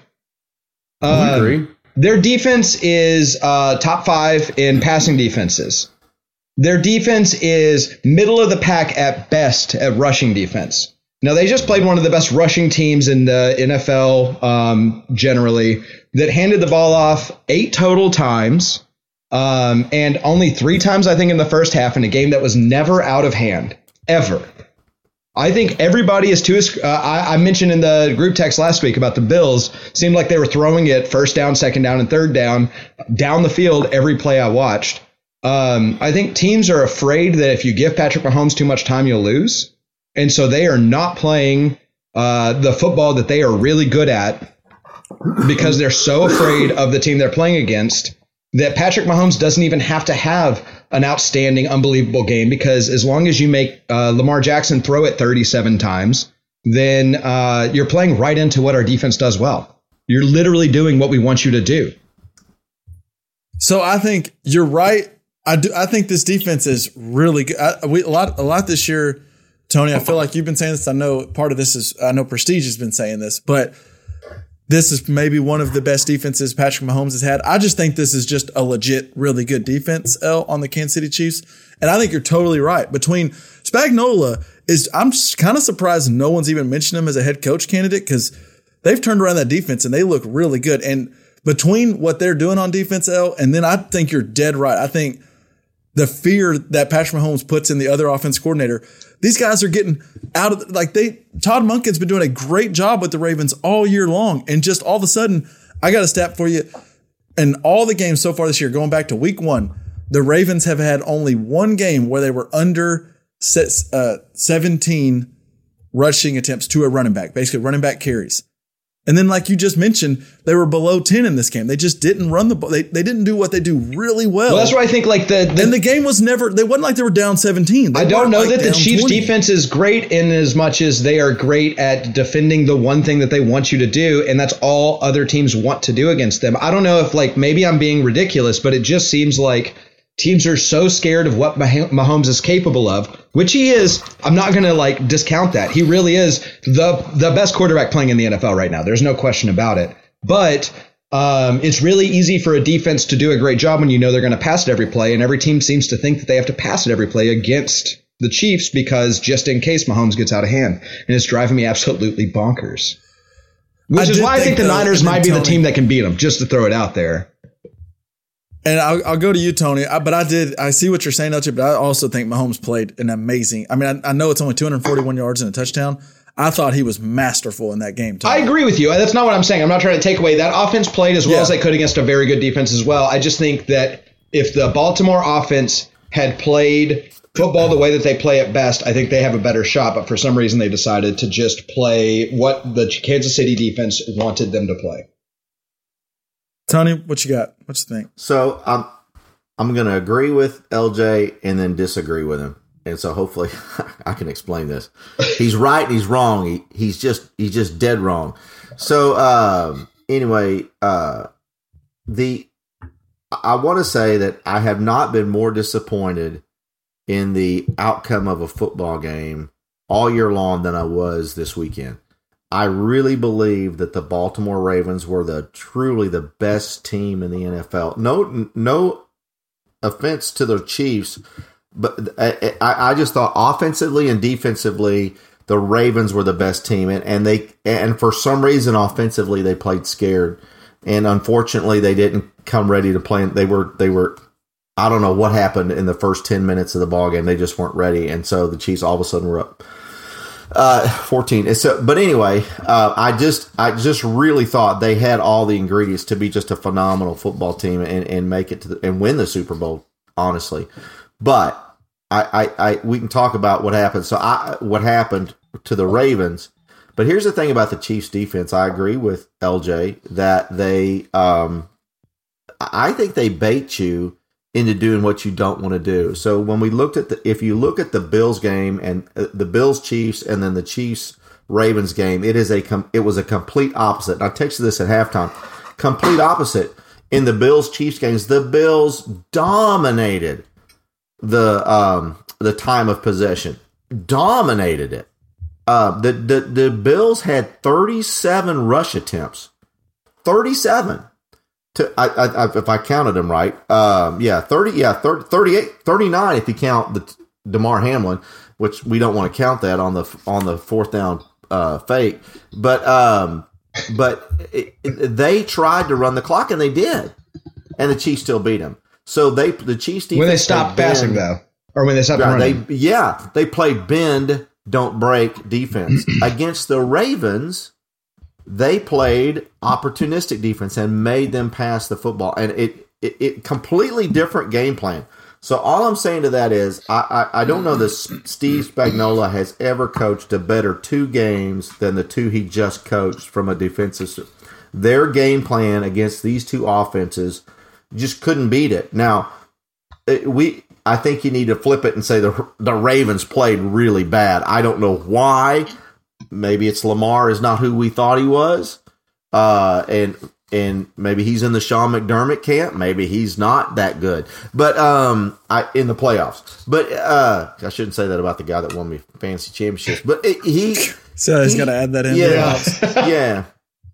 I Um, agree. Their defense is uh, top five in passing defenses. Their defense is middle of the pack at best at rushing defense. Now, they just played one of the best rushing teams in the N F L um, generally that handed the ball off eight total times um, and only three times, I think, in the first half in a game that was never out of hand, ever. I think everybody is too. Uh, I, I mentioned in the group text last week about the Bills. Seemed like they were throwing it first down, second down, and third down down the field every play I watched. Um, I think teams are afraid that if you give Patrick Mahomes too much time, you'll lose, and so they are not playing uh, the football that they are really good at because they're so afraid of the team they're playing against that Patrick Mahomes doesn't even have to have an outstanding, unbelievable game because as long as you make uh, Lamar Jackson throw it thirty-seven times, then uh, you're playing right into what our defense does well. You're literally doing what we want you to do. So I think you're right. I do. I think this defense is really good. I, we, a lot, a lot this year, Tony. I feel like you've been saying this. I know part of this is. I know Prestige has been saying this, but this is maybe one of the best defenses Patrick Mahomes has had. I just think this is just a legit, really good defense, L, on the Kansas City Chiefs. And I think you're totally right. Between Spagnuolo is, I'm kind of surprised no one's even mentioned him as a head coach candidate because they've turned around that defense and they look really good. And between what they're doing on defense, L, and then I think you're dead right. I think the fear that Patrick Mahomes puts in the other offense coordinator, these guys are getting out of, like they, Todd Monken's been doing a great job with the Ravens all year long. And just all of a sudden, I got a stat for you. In all the games so far this year, going back to week one, the Ravens have had only one game where they were under uh, seventeen rushing attempts to a running back, basically running back carries. And then, like you just mentioned, they were below ten in this game. They just didn't run the ball. They, they didn't do what they do really well. Well, that's why I think like the, the and the game was never, they wasn't like they were down seventeen. They I don't weren't know like that the down Chiefs twenty. defense is great in as much as they are great at defending the one thing that they want you to do, and that's all other teams want to do against them. I don't know if like maybe I'm being ridiculous, but it just seems like teams are so scared of what Mah- Mahomes is capable of, which he is. I'm not going to like discount that. He really is the the best quarterback playing in the N F L right now. There's no question about it. But um, it's really easy for a defense to do a great job when you know they're going to pass it every play, and every team seems to think that they have to pass it every play against the Chiefs because just in case Mahomes gets out of hand, and it's driving me absolutely bonkers. Which I is why I think the though, Niners might be Tony, the team that can beat them, just to throw it out there. And I'll, I'll go to you, Tony. I, but I did. I see what you're saying, L J, but I also think Mahomes played an amazing. I mean, I, I know it's only two hundred forty-one yards and a touchdown. I thought he was masterful in that game, Tony. I agree with you. That's not what I'm saying. I'm not trying to take away. That offense played as well Yeah. as they could against a very good defense as well. I just think that if the Baltimore offense had played football the way that they play at best, I think they have a better shot. But for some reason, they decided to just play what the Kansas City defense wanted them to play. Tony, what you got? What you think? So I'm I'm going to agree with L J and then disagree with him, and so hopefully I can explain this. He's right and he's wrong. He, he's just he's just dead wrong. So um, anyway, uh, the I want to say that I have not been more disappointed in the outcome of a football game all year long than I was this weekend. I really believe that the Baltimore Ravens were the truly the best team in the N F L. No, no offense to the Chiefs, but I, I just thought offensively and defensively, the Ravens were the best team, and, and they and for some reason offensively they played scared, and unfortunately they didn't come ready to play. They were they were. I don't know what happened in the first ten minutes of the ball game. They just weren't ready, and so the Chiefs all of a sudden were up uh, fourteen. So, but anyway, uh, I just I just really thought they had all the ingredients to be just a phenomenal football team and, and make it to the, and win the Super Bowl. Honestly, but I, I, I we can talk about what happened. So I what happened to the Ravens. But here's the thing about the Chiefs defense. I agree with L J that they um, I think they bait you into doing what you don't want to do. So when we looked at the, if you look at the Bills game and uh, the Bills Chiefs and then the Chiefs Ravens game, it is a com- it was a complete opposite. And I texted this at halftime. Complete opposite in the Bills Chiefs games. The Bills dominated the um, the time of possession, dominated it. Uh, the the the Bills had thirty-seven rush attempts, thirty-seven. To, I, I, if I counted them right, um, yeah, thirty, yeah, thirty, thirty-eight, thirty-nine if you count the DeMar Hamlin, which we don't want to count that on the on the fourth down uh, fake. But um, but it, it, they tried to run the clock and they did, and the Chiefs still beat them. So they the Chiefs defense When they stopped passing though, or when they stopped yeah, running, they yeah they played bend don't break defense against the Ravens. They played opportunistic defense and made them pass the football, and it, it, it completely different game plan. So all I'm saying to that is, I, I, I don't know that Steve Spagnuolo has ever coached a better two games than the two he just coached from a defensive. Their game plan against these two offenses just couldn't beat it. Now, it, we I think you need to flip it and say the the Ravens played really bad. I don't know why. Maybe it's Lamar is not who we thought he was, uh, and and maybe he's in the Sean McDermott camp. Maybe he's not that good, but um, I in the playoffs. But uh, I shouldn't say that about the guy that won me fantasy championships. But it, he, so he's he, got to add that in. Yeah, yeah.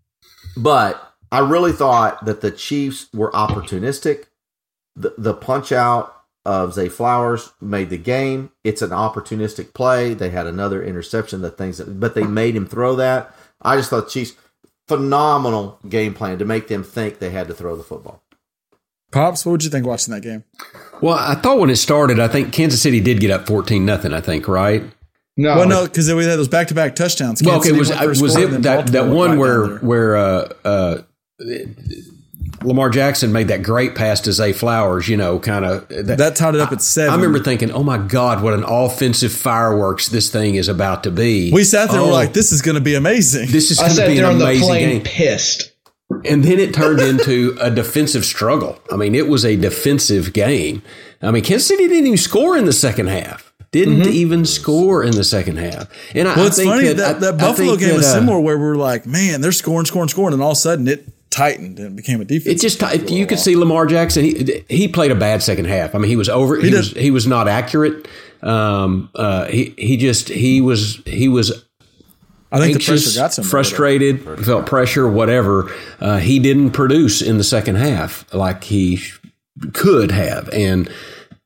But I really thought that the Chiefs were opportunistic. The the punch out of Zay Flowers made the game. It's an opportunistic play. They had another interception, the things that, but they made him throw that. I just thought Chiefs, phenomenal game plan to make them think they had to throw the football. Pops, what would you think watching that game? Well, I thought when it started, I think Kansas City did get up fourteen nothing, I think, right? no, Well, no, because we had those back-to-back touchdowns. Well, Kansas okay, City was went for a was score, it and then that, that Baltimore one went where right down there. where uh, uh, Lamar Jackson made that great pass to Zay Flowers, you know, kind of that, that tied it up at seven? I remember thinking, "Oh my God, what an offensive fireworks this thing is about to be!" We sat there, oh, and we're like, "This is going to be amazing." "This is I going to sat be there an on the amazing plane game." pissed. And then it turned into a defensive struggle. I mean, it was a defensive game. I mean, Kansas City didn't even score in the second half. Didn't Mm-hmm. even score in the second half. And I, Well, I it's think funny that, that, I- that I Buffalo think game that, was uh, similar, where we were like, "Man, they're scoring, scoring, scoring," and all of a sudden it tightened and became a defense. It just you could see Lamar Jackson. He he played a bad second half. I mean, he was over. He, He was did. he was not accurate. Um, uh, he he just he was he was I think the anxious, pressure got some frustrated, felt pressure, whatever. Uh, he didn't produce in the second half like he sh- could have, and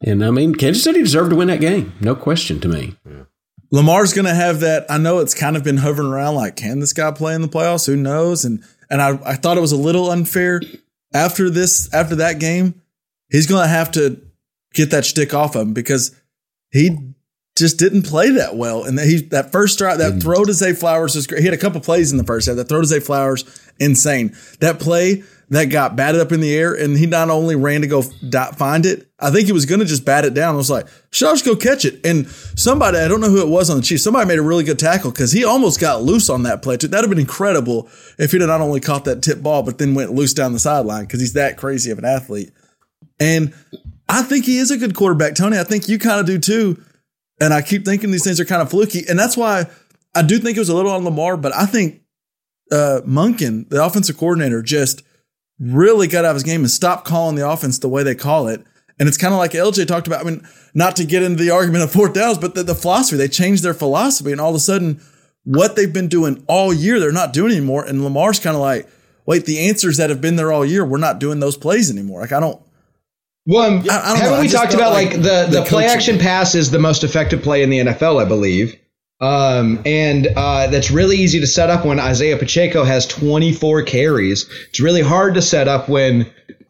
And I mean, Kansas City deserved to win that game. No question to me. Yeah. Lamar's going to have that. I know it's kind of been hovering around like, can this guy play in the playoffs? Who knows? And and I, I thought it was a little unfair after this, after that game. He's going to have to get that shtick off of him because he just didn't play that well. And that, he, that first strike, that throw to Zay Flowers was great. He had a couple plays in the first half. That throw to Zay Flowers, insane. That play that got batted up in the air, and he not only ran to go find it, I think he was going to just bat it down. I was like, should I just go catch it? And somebody, I don't know who it was on the Chiefs, somebody made a really good tackle because he almost got loose on that play too. That would have been incredible if he'd have not only caught that tip ball, but then went loose down the sideline because he's that crazy of an athlete. And I think he is a good quarterback, Tony. I think you kind of do too. And I keep thinking these things are kind of fluky. And that's why I do think it was a little on Lamar, but I think uh, Monken, the offensive coordinator, just really got out of his game and stopped calling the offense the way they call it. And it's kind of like L J talked about. I mean, not to get into the argument of fourth downs, but the, the philosophy, they changed their philosophy. And all of a sudden, what they've been doing all year, they're not doing anymore. And Lamar's kind of like, wait, the answers that have been there all year, we're not doing those plays anymore. Like, I don't. Well, um, I, I don't haven't know. we I just talked about like like the, the, the play coaching. action pass is the most effective play in the N F L, I believe. Um, and uh, that's really easy to set up when Isaiah Pacheco has twenty-four carries. It's really hard to set up when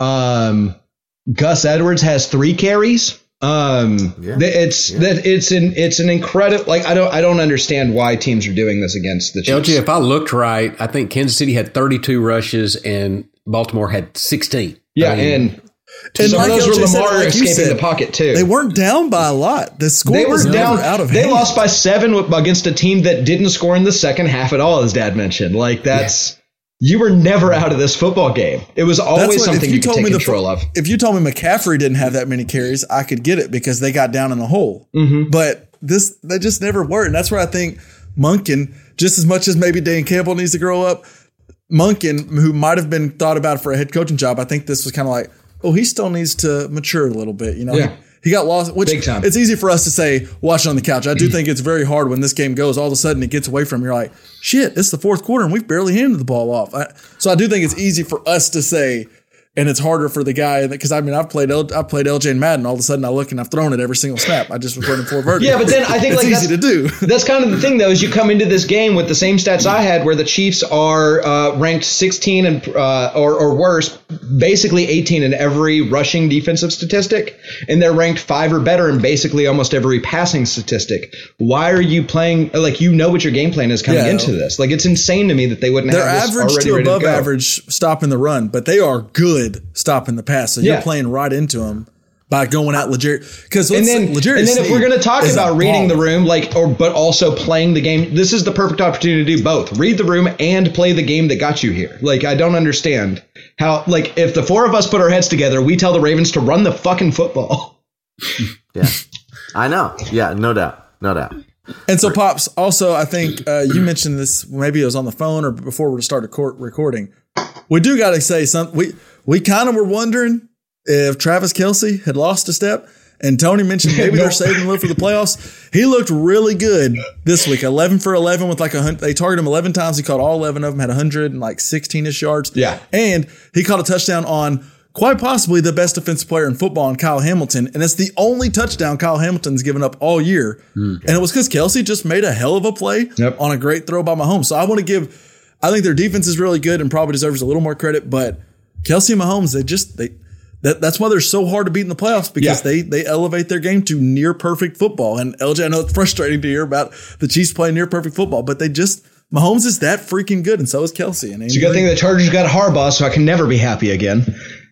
um, Gus Edwards has three carries. Um, Yeah. It's Yeah. that it's an it's an incredible like I don't I don't understand why teams are doing this against the Chiefs. L J, if I looked right, I think Kansas City had thirty-two rushes and Baltimore had sixteen. Yeah, I mean, and And some like of those L J were said, Lamar like you escaping said, the pocket too. They weren't down by a lot. The score They were was down. never out of They hand. lost by seven with- against a team that didn't score in the second half at all, as Dad mentioned. Like that's you were never out of this football game. It was That's always what- something if you, could told take me the- control of. If you told me McCaffrey didn't have that many carries, I could get it because they got down in the hole. Mm-hmm. But this, they just never were. And that's where I think Monken, just as much as maybe Dan Campbell needs to grow up, Monken, who might have been thought about for a head coaching job, I think this was kind of like, oh, he still needs to mature a little bit. You know, Yeah. he, he got lost, which Big time. it's easy for us to say, watch it on the couch. I do think it's very hard when this game goes, all of a sudden it gets away from you. You're like, shit, it's the fourth quarter and we've barely handed the ball off. I, so I do think it's easy for us to say, and it's harder for the guy because I mean I've played L, I've played L J and Madden. All of a sudden I look and I've thrown it every single snap. I just was running four verticals. Yeah, but then I think it's like easy to do. That's kind of the thing, though, is you come into this game with the same stats I had, where the Chiefs are uh, ranked sixteen and uh, or, or worse, basically eighteen in every rushing defensive statistic, and they're ranked five or better in basically almost every passing statistic. Why are you playing like you know what your game plan is coming Yeah. into this? Like it's insane to me that they wouldn't They're have this average already to ready above to go. average stopping the run, but they are good stopping the pass. So you're Yeah. playing right into them by going out legit. Because And then, and then if we're going to talk about reading the room, like, or but also playing the game, this is the perfect opportunity to do both: read the room and play the game that got you here. Like, I don't understand how, like, if the four of us put our heads together, we tell the Ravens to run the fucking football. Yeah, I know. Yeah, no doubt, no doubt. And so, Pops, also, I think uh, you mentioned this, maybe it was on the phone or before we started court recording. We do got to say something. We, we kind of were wondering if Travis Kelce had lost a step. And Tony mentioned maybe they're saving him for the playoffs. He looked really good this week. eleven for eleven with like a hundred. They targeted him eleven times. He caught all eleven of them, had one hundred and like sixteen-ish yards. Yeah. And he caught a touchdown on quite possibly the best defensive player in football in Kyle Hamilton. And it's the only touchdown Kyle Hamilton's given up all year. Mm. And it was because Kelce just made a hell of a play Yep. on a great throw by Mahomes. So I want to give, I think their defense is really good and probably deserves a little more credit. But Kelce and Mahomes, they just, they, that, that's why they're so hard to beat in the playoffs because Yeah. they, they elevate their game to near perfect football. And L J, I know it's frustrating to hear about the Chiefs playing near perfect football, but they just, Mahomes is that freaking good. And so is Kelce. And It's a good thing the Chargers got Harbaugh, so I can never be happy again.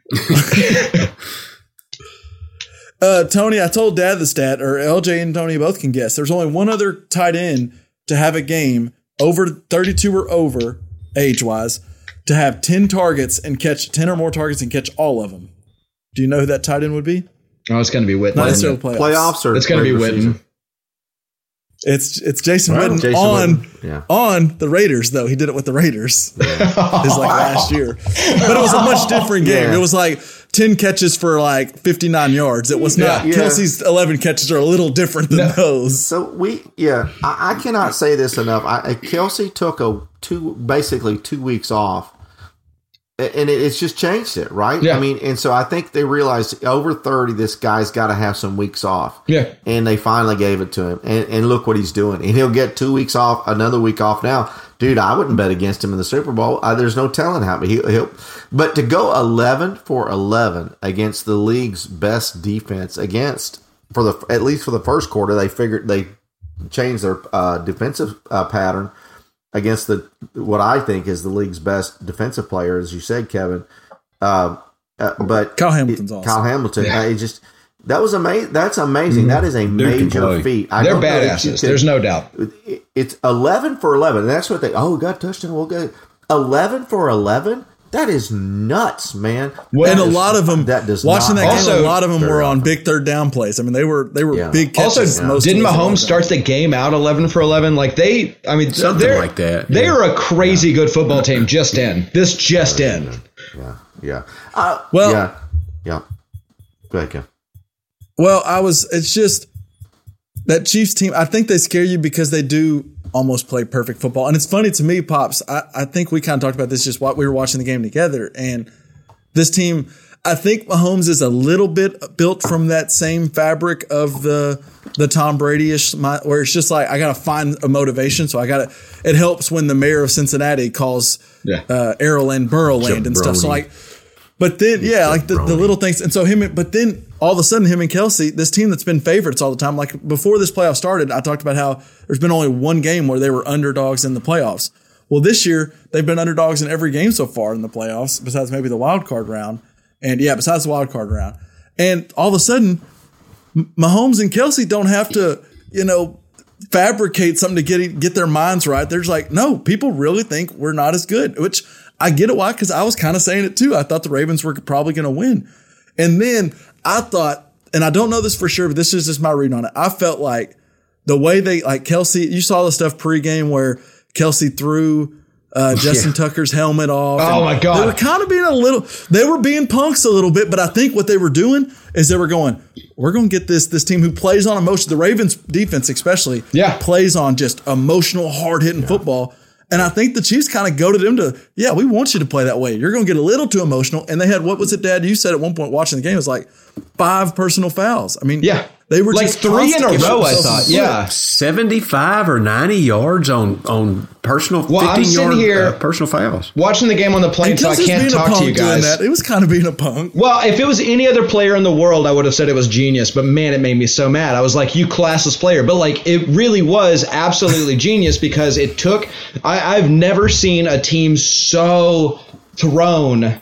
Uh, Tony, I told Dad the stat, or L J and Tony both can guess. There's only one other tight end to have a game over thirty-two or over, age-wise, to have ten targets and catch ten or more targets and catch all of them. Do you know who that tight end would be? Oh, it's going to be Witten. Not necessarily playoffs. Playoffs or It's going to be regular Witten. season? It's it's Jason Wow. Witten Jason on Witten, yeah. on the Raiders though. He did it with the Raiders. Yeah. It's like last year, but it was a much different game. Yeah. It was like ten catches for like fifty-nine yards. It was not Yeah. Kelsey's eleven catches are a little different than those. So we, yeah, I, I cannot say this enough. I, Kelce took a two, basically two weeks off and it, it's just changed it, right? Yeah. I mean, and so I think they realized over thirty, this guy's got to have some weeks off. Yeah. And they finally gave it to him. And, and look what he's doing. And he'll get two weeks off, another week off now. Dude, I wouldn't bet against him in the Super Bowl. Uh, there's no telling how. But, he, he'll, but to go eleven for eleven against the league's best defense, against, for the at least for the first quarter, they figured they changed their uh, defensive uh, pattern against the what I think is the league's best defensive player, as you said, Kevin. Uh, uh, but Kyle Hamilton's it, awesome. Kyle Hamilton, Yeah. uh, it just that was amazing. That's amazing. Mm-hmm. That is a can major play. feat. I They're don't know that you badasses. can- There's no doubt. it- It's eleven for eleven, and that's what they. Oh, we got a touchdown. We'll get eleven for eleven. That is nuts, man. and That a is- lot of them that does watching not that game. Also- A lot of them very were on often. big third down plays. I mean, they were they were Yeah. big catches. Also, most didn't of those Mahomes times. start the game out eleven for eleven? Like they, I mean, Something they're- like that, They yeah. are a crazy good football team. Just in this, just in. Yeah, yeah. Uh, Well- yeah, yeah. Go ahead, Kev. Well, I was. It's just that Chiefs team. I think they scare you because they do almost play perfect football. And it's funny to me, Pops. I, I think we kind of talked about this just while we were watching the game together. And this team, I think Mahomes is a little bit built from that same fabric of the the Tom Brady-ish, where it's just like I got to find a motivation. So I got to. It helps when the mayor of Cincinnati calls Yeah. uh, Arrowland Burrowland and stuff. So Jabroni. like. But then, yeah, like the, the little things. And so him, but then all of a sudden, him and Kelsey, this team that's been favorites all the time, like before this playoff started, I talked about how there's been only one game where they were underdogs in the playoffs. Well, this year, they've been underdogs in every game so far in the playoffs, besides maybe the wild card round. And yeah, besides the wild card round. And all of a sudden, Mahomes and Kelsey don't have to, you know, fabricate something to get get their minds right. They're just like, no, people really think we're not as good, which I get it why, because I was kind of saying it too. I thought the Ravens were probably going to win. And then I thought, and I don't know this for sure, but this is just my read on it. I felt like the way they, like Kelsey, you saw the stuff pregame where Kelsey threw uh, Justin Yeah. Tucker's helmet off. Oh, and my God. They were kind of being a little, they were being punks a little bit, but I think what they were doing is they were going, we're going to get this, this team who plays on emotion. The Ravens defense, especially, Yeah. plays on just emotional, hard hitting football. And I think the Chiefs kind of goaded him to, yeah, we want you to play that way. You're going to get a little too emotional. And they had, what was it, Dad? You said at one point watching the game, it was like five personal fouls. I mean, Yeah. they were Like just three in a constantly row, I themselves thought. in the Yeah. seventy-five or ninety yards on on personal Well, I'm fifteen sitting yard here- uh, personal fouls. Watching the game on the plane, And so I Kelsey's can't being a talk to punk you doing guys. that. It was kind of being a punk. Well, if it was any other player in the world, I would have said it was genius. But man, it made me so mad. I was like, you classless player. But like, it really was absolutely genius because it took, I, I've never seen a team so thrown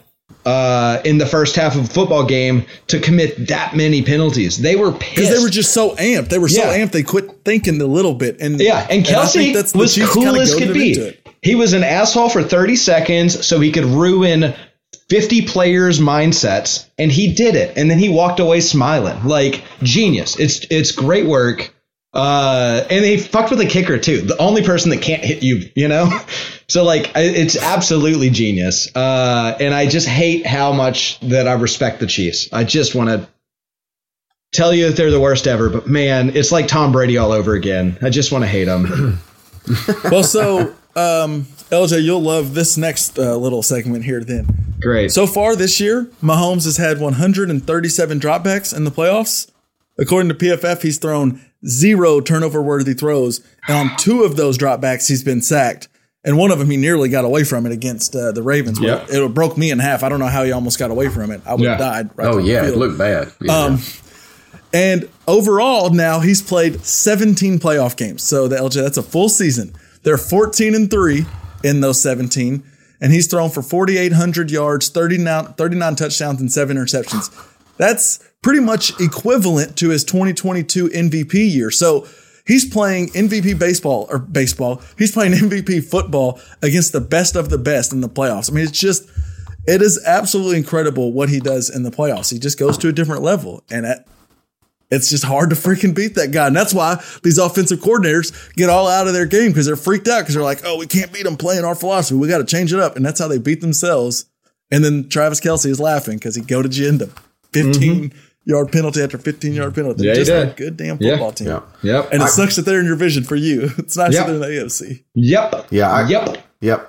uh, in the first half of a football game to commit that many penalties. They were pissed. Because they were just so amped. They were so Yeah. amped they quit thinking a little bit. And Yeah, and I Kelsey think that's the was Chiefs cool kinda as goaded could him into be. it. He was an asshole for thirty seconds so he could ruin fifty players' mindsets, and he did it. And then he walked away smiling. Like, genius. It's it's great work. Uh, and he fucked with the kicker, too. The only person that can't hit you, you know? So, like, I- it's absolutely genius. Uh, and I just hate how much that I respect the Chiefs. I just want to tell you that they're the worst ever, but man, it's like Tom Brady all over again. I just want to hate him. Well, so, um, L J, you'll love this next uh, little segment here then. Great. So far this year, Mahomes has had one hundred thirty-seven dropbacks in the playoffs. According to P F F, he's thrown zero turnover-worthy throws, and on two of those dropbacks, he's been sacked. And one of them, he nearly got away from it against uh, the Ravens. Yeah. It broke me in half. I don't know how he almost got away from it. I would have Yeah. died. Right Oh on the yeah, it field. looked bad. Yeah. Um, And overall, now he's played seventeen playoff games. So the L J, that's a full season. They're fourteen and three in those seventeen, and he's thrown for forty-eight hundred yards, thirty-nine, thirty-nine touchdowns, and seven interceptions. That's pretty much equivalent to his twenty twenty-two M V P year. So he's playing M V P baseball or baseball. He's playing M V P football against the best of the best in the playoffs. I mean, it's just, it is absolutely incredible what he does in the playoffs. He just goes to a different level, and at, it's just hard to freaking beat that guy. And that's why these offensive coordinators get all out of their game because they're freaked out because they're like, oh, we can't beat them playing our philosophy. We got to change it up. And that's how they beat themselves. And then Travis Kelce is laughing because he goaded you into fifteen-yard penalty after fifteen-yard penalty. Yeah, he just did. a good damn Yeah. football team. Yeah. Yep. And it sucks that they're in your vision for you. It's nice Yep. that they're in the A F C. Yep. Yeah. I, Yep. Yep.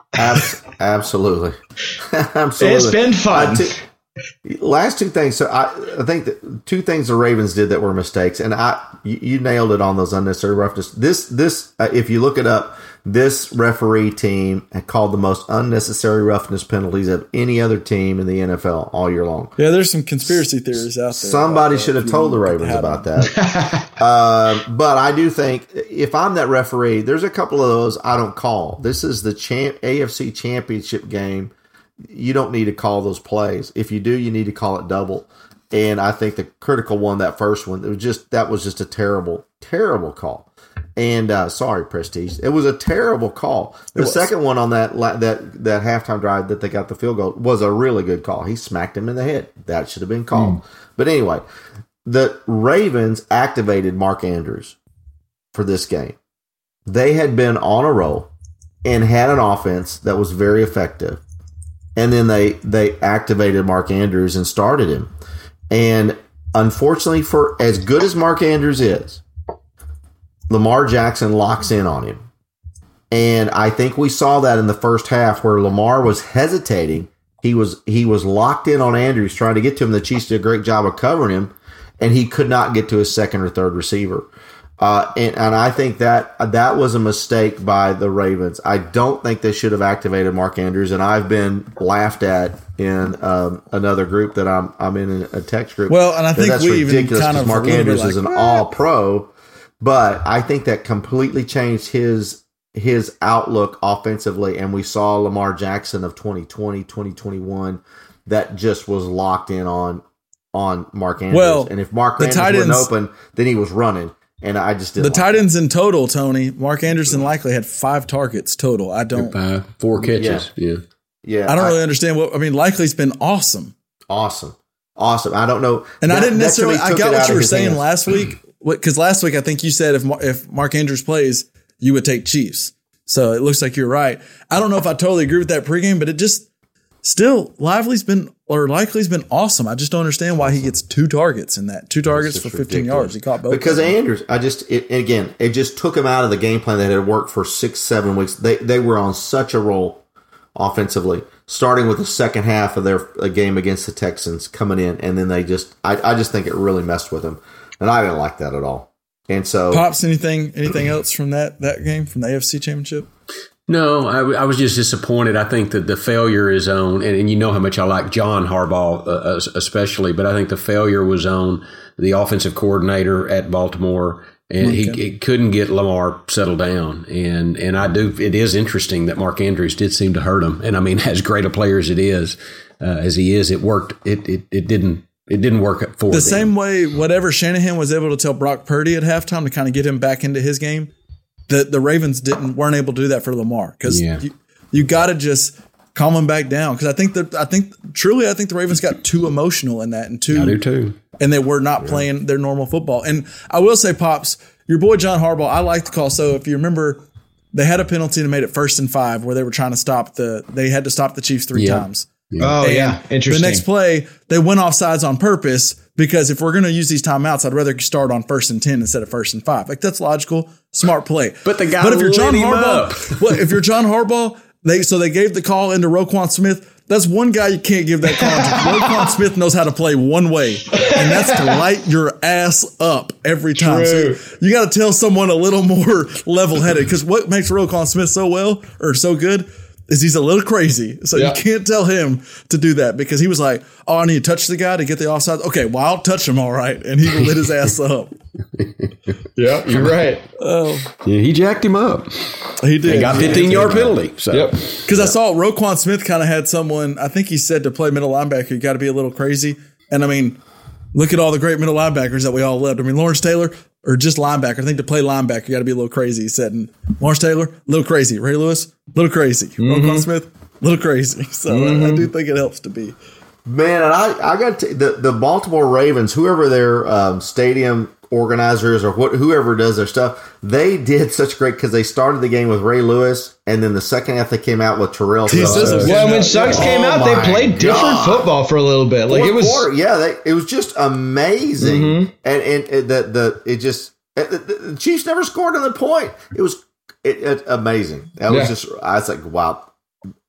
Abs- absolutely. absolutely. It's been fun. Uh, t- last two things. So I, I think that two things the Ravens did that were mistakes, and I you, you nailed it on those unnecessary roughness. This this uh, if you look it up, this referee team had called the most unnecessary roughness penalties of any other team in the N F L all year long. Yeah, there's some conspiracy theories out there. Somebody should have told the Ravens about that. uh, but I do think if I'm that referee, there's a couple of those I don't call. This is the champ- A F C Championship game. You don't need to call those plays. If you do, you need to call it double. And I think the critical one, that first one, it was just that was just a terrible, terrible call. And uh, sorry, Prestige, it was a terrible call. The second one on that that that halftime drive that they got the field goal was a really good call. He smacked him in the head. That should have been called. Mm. But anyway, the Ravens activated Mark Andrews for this game. They had been on a roll and had an offense that was very effective. And then they they activated Mark Andrews and started him. And unfortunately, for as good as Mark Andrews is, Lamar Jackson locks in on him. And I think we saw that in the first half where Lamar was hesitating. He was he was locked in on Andrews trying to get to him. The Chiefs did a great job of covering him, and he could not get to his second or third receiver. Uh, and, and I think that that was a mistake by the Ravens. I don't think they should have activated Mark Andrews, and I've been laughed at in um, another group that I'm I'm in a text group. Well, and I think that's we ridiculous even kind of Mark Andrews like, is an eh. all-pro, but I think that completely changed his his outlook offensively, and we saw Lamar Jackson of twenty twenty, twenty twenty-one that just was locked in on on Mark Andrews. Well, and if Mark the Andrews tight wasn't ends- open, then he was running. And I just didn't The like tight that. ends in total, Tony, Mark Anderson likely had five targets total. I don't Five, four catches. Yeah. Yeah, I don't I- really understand what I mean. Likely's been awesome. Awesome. Awesome. I don't know. And That- I didn't that to me necessarily I took got it what out you of were his saying hands. last week because last week I think you said if Mar- if Mark Andrews plays, you would take Chiefs. So it looks like you're right. I don't know if I totally agree with that pregame, but it just still Lively's been or Likely's been awesome. I just don't understand why he gets two targets in that. Two targets It's for just fifteen ridiculous. yards. He caught both. Because of them. Andrews, I just it, again, it just took him out of the game plan that had worked for six, seven weeks. They they were on such a roll offensively, starting with the second half of their uh, game against the Texans coming in, and then they just I, I just think it really messed with them, and I didn't like that at all. And so, Pops, anything anything else from that that game from the A F C Championship? No, I, I was just disappointed. I think that the failure is on, and, and you know how much I like John Harbaugh uh, especially, but I think the failure was on the offensive coordinator at Baltimore, and he, he couldn't get Lamar settled down. And and I do. It is interesting that Mark Andrews did seem to hurt him. And I mean, as great a player as it is, uh, as he is, it worked. It it, it didn't. It didn't work for The them. same way whatever Shanahan was able to tell Brock Purdy at halftime to kind of get him back into his game, the the Ravens didn't weren't able to do that for Lamar because Yeah. you, you got to just calm him back down because I think that I think truly I think the Ravens got too emotional in that and too I do too. and they were not playing their normal football. And I will say, Pops, your boy John Harbaugh, I like the call. So if you remember, they had a penalty and made it first and five where they were trying to stop the they had to stop the Chiefs three Yeah. times. Oh, And yeah. Interesting. The next play, they went off sides on purpose because if we're going to use these timeouts, I'd rather start on first and ten instead of first and five. Like that's logical, smart play. But the guy but if you're John lit him Harbaugh, up. well, if you're John Harbaugh, they so they gave the call into Roquan Smith. That's one guy you can't give that call to. Roquan Smith knows how to play one way, and that's to light your ass up every time. True. So you got to tell someone a little more level headed because what makes Roquan Smith so well or so good is he's a little crazy. So Yeah. you can't tell him to do that because he was like, oh, I need to touch the guy to get the offside. Okay, well, I'll touch him all right. And he lit his ass up. Yeah, you're right. Yeah, he jacked him up. He did. He got fifteen yard penalty. So. Yep. Because I saw Roquan Smith kind of had someone, I think he said to play middle linebacker, you got to be a little crazy. And I mean, look at all the great middle linebackers that we all loved. I mean, Lawrence Taylor, or just linebacker. I think to play linebacker, you got to be a little crazy. He said, and Lawrence Taylor, a little crazy. Ray Lewis, a little crazy. Mm-hmm. Roquan Smith, a little crazy. So I, I do think it helps to be. man, and I, I got to, the the Baltimore Ravens, whoever their um, stadium organizers or what, whoever does their stuff, they did such great because they started the game with Ray Lewis, and then the second half they came out with Terrell T. Suggs. Sissons. Well, when Suggs came Oh out, they my played different God. football for a little bit. Like Fourth it was, quarter, yeah, they, it was just amazing, Mm-hmm. and and it, the the it just the, the Chiefs never scored another point. It was it, it, amazing. That was Yeah. just I was like, wow,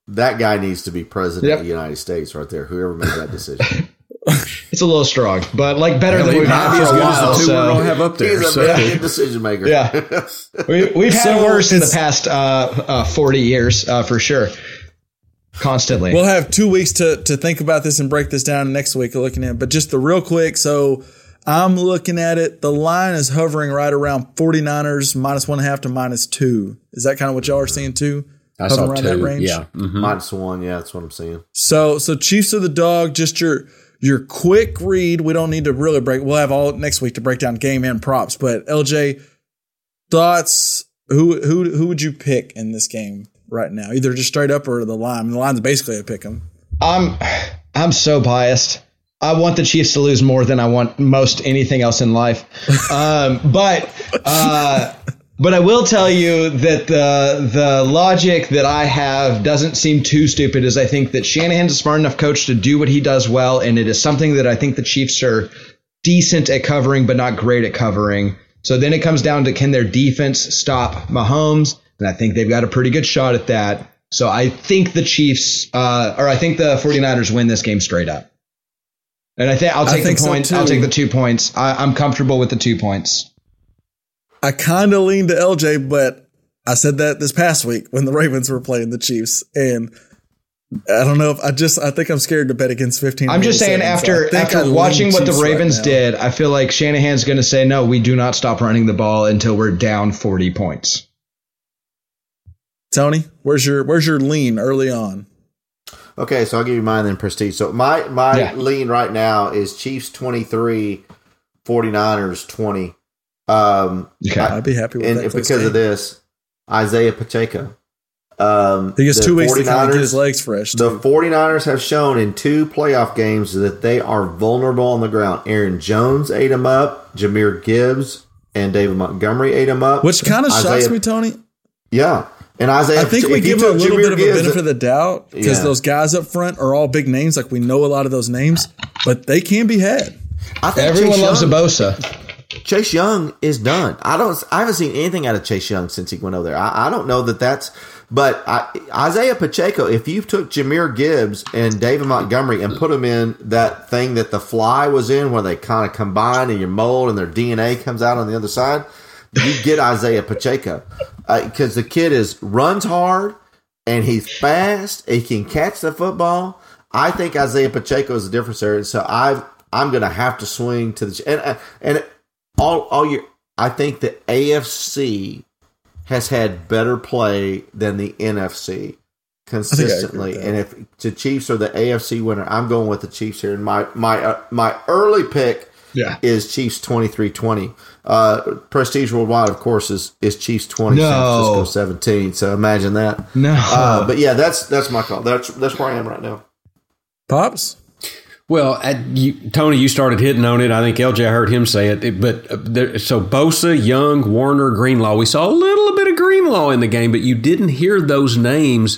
that guy needs to be president Yep. of the United States right there. Whoever made that decision. It's a little strong, but like better than He we've might had be for as a good as while. the two So. we're gonna have up there. He's a So. very good decision maker. Yeah. We, we've had So worse in the it's- past uh, uh, forty years, uh, for sure. Constantly. We'll have two weeks to to think about this and break this down next week. Looking at, but just the real quick. So I'm looking at it. The line is hovering right around 49ers minus one and a half to minus two. Is that kind of what y'all are seeing too? I Hovering saw around two. that range? Yeah. Mhm. Minus one. Yeah, that's what I'm seeing. So so Chiefs are the dog. Just your your quick read. We don't need to really break. We'll have all next week to break down game and props. But L J, thoughts? Who who who would you pick in this game right now? Either just straight up or the line. I mean, the line's basically a pick 'em. I'm I'm so biased. I want the Chiefs to lose more than I want most anything else in life. Um, but uh, but I will tell you that the the logic that I have doesn't seem too stupid, as I think that Shanahan's a smart enough coach to do what he does well, and it is something that I think the Chiefs are decent at covering, but not great at covering. So then it comes down to, can their defense stop Mahomes? And I think they've got a pretty good shot at that. So I think the Chiefs, uh, or I think the 49ers win this game straight up. And I think I'll I take think the so, point. too. I'll take the two points. I, I'm comfortable with the two points. I kind of lean to L J, but I said that this past week when the Ravens were playing the Chiefs, and I don't know if I just I think I'm scared to bet against fifteen. I'm just saying, after so after lean watching what the Chiefs right Ravens now. did, I feel like Shanahan's going to say, no, we do not stop running the ball until we're down forty points. Tony, where's your where's your lean early on? Okay, so I'll give you mine then, Prestige. So my my Yeah. lean right now is Chiefs twenty-three, 49ers twenty. Um, Okay. I'd be happy with and that. it's close because of game. this, Isaiah Pacheco. Um, He gets the two weeks to kind of 49ers get his legs fresh. The Too. 49ers have shown in two playoff games that they are vulnerable on the ground. Aaron Jones ate him up. Jahmyr Gibbs and David Montgomery ate him up. Which kind of shocks Isaiah- me, Tony. Yeah. And Isaiah, I think we if you give him a took little Jahmyr bit of a Gibbs- benefit of the doubt because Yeah. those guys up front are all big names. Like we know a lot of those names, but they can be had. I think Everyone Chase loves a Young- Bosa. Chase Young is done. I don't. I haven't seen anything out of Chase Young since he went over there. I, I don't know that that's. But I, Isaiah Pacheco, if you took Jahmyr Gibbs and David Montgomery and put them in that thing that the Fly was in, where they kind of combine and you mold and their D N A comes out on the other side, you get Isaiah Pacheco because uh, the kid is runs hard and he's fast. He can catch the football. I think Isaiah Pacheco is a difference there. So I I'm going to have to swing to the and and all all your. I think the A F C has had better play than the N F C consistently. with that. And if the Chiefs are the A F C winner, I'm going with the Chiefs here. And my my uh, my early pick Yeah. is Chiefs twenty-three twenty. Uh, Prestige Worldwide, of course, is is Chiefs twenty, San No. Francisco seventeen. So imagine that. No. Uh, but yeah, that's that's my call. That's that's where I am right now. Pops. Well, at, you, Tony, you started hitting on it. I think L J, I heard him say it. it but uh, there, so Bosa, Young, Warner, Greenlaw. We saw a little bit of Greenlaw in the game, but you didn't hear those names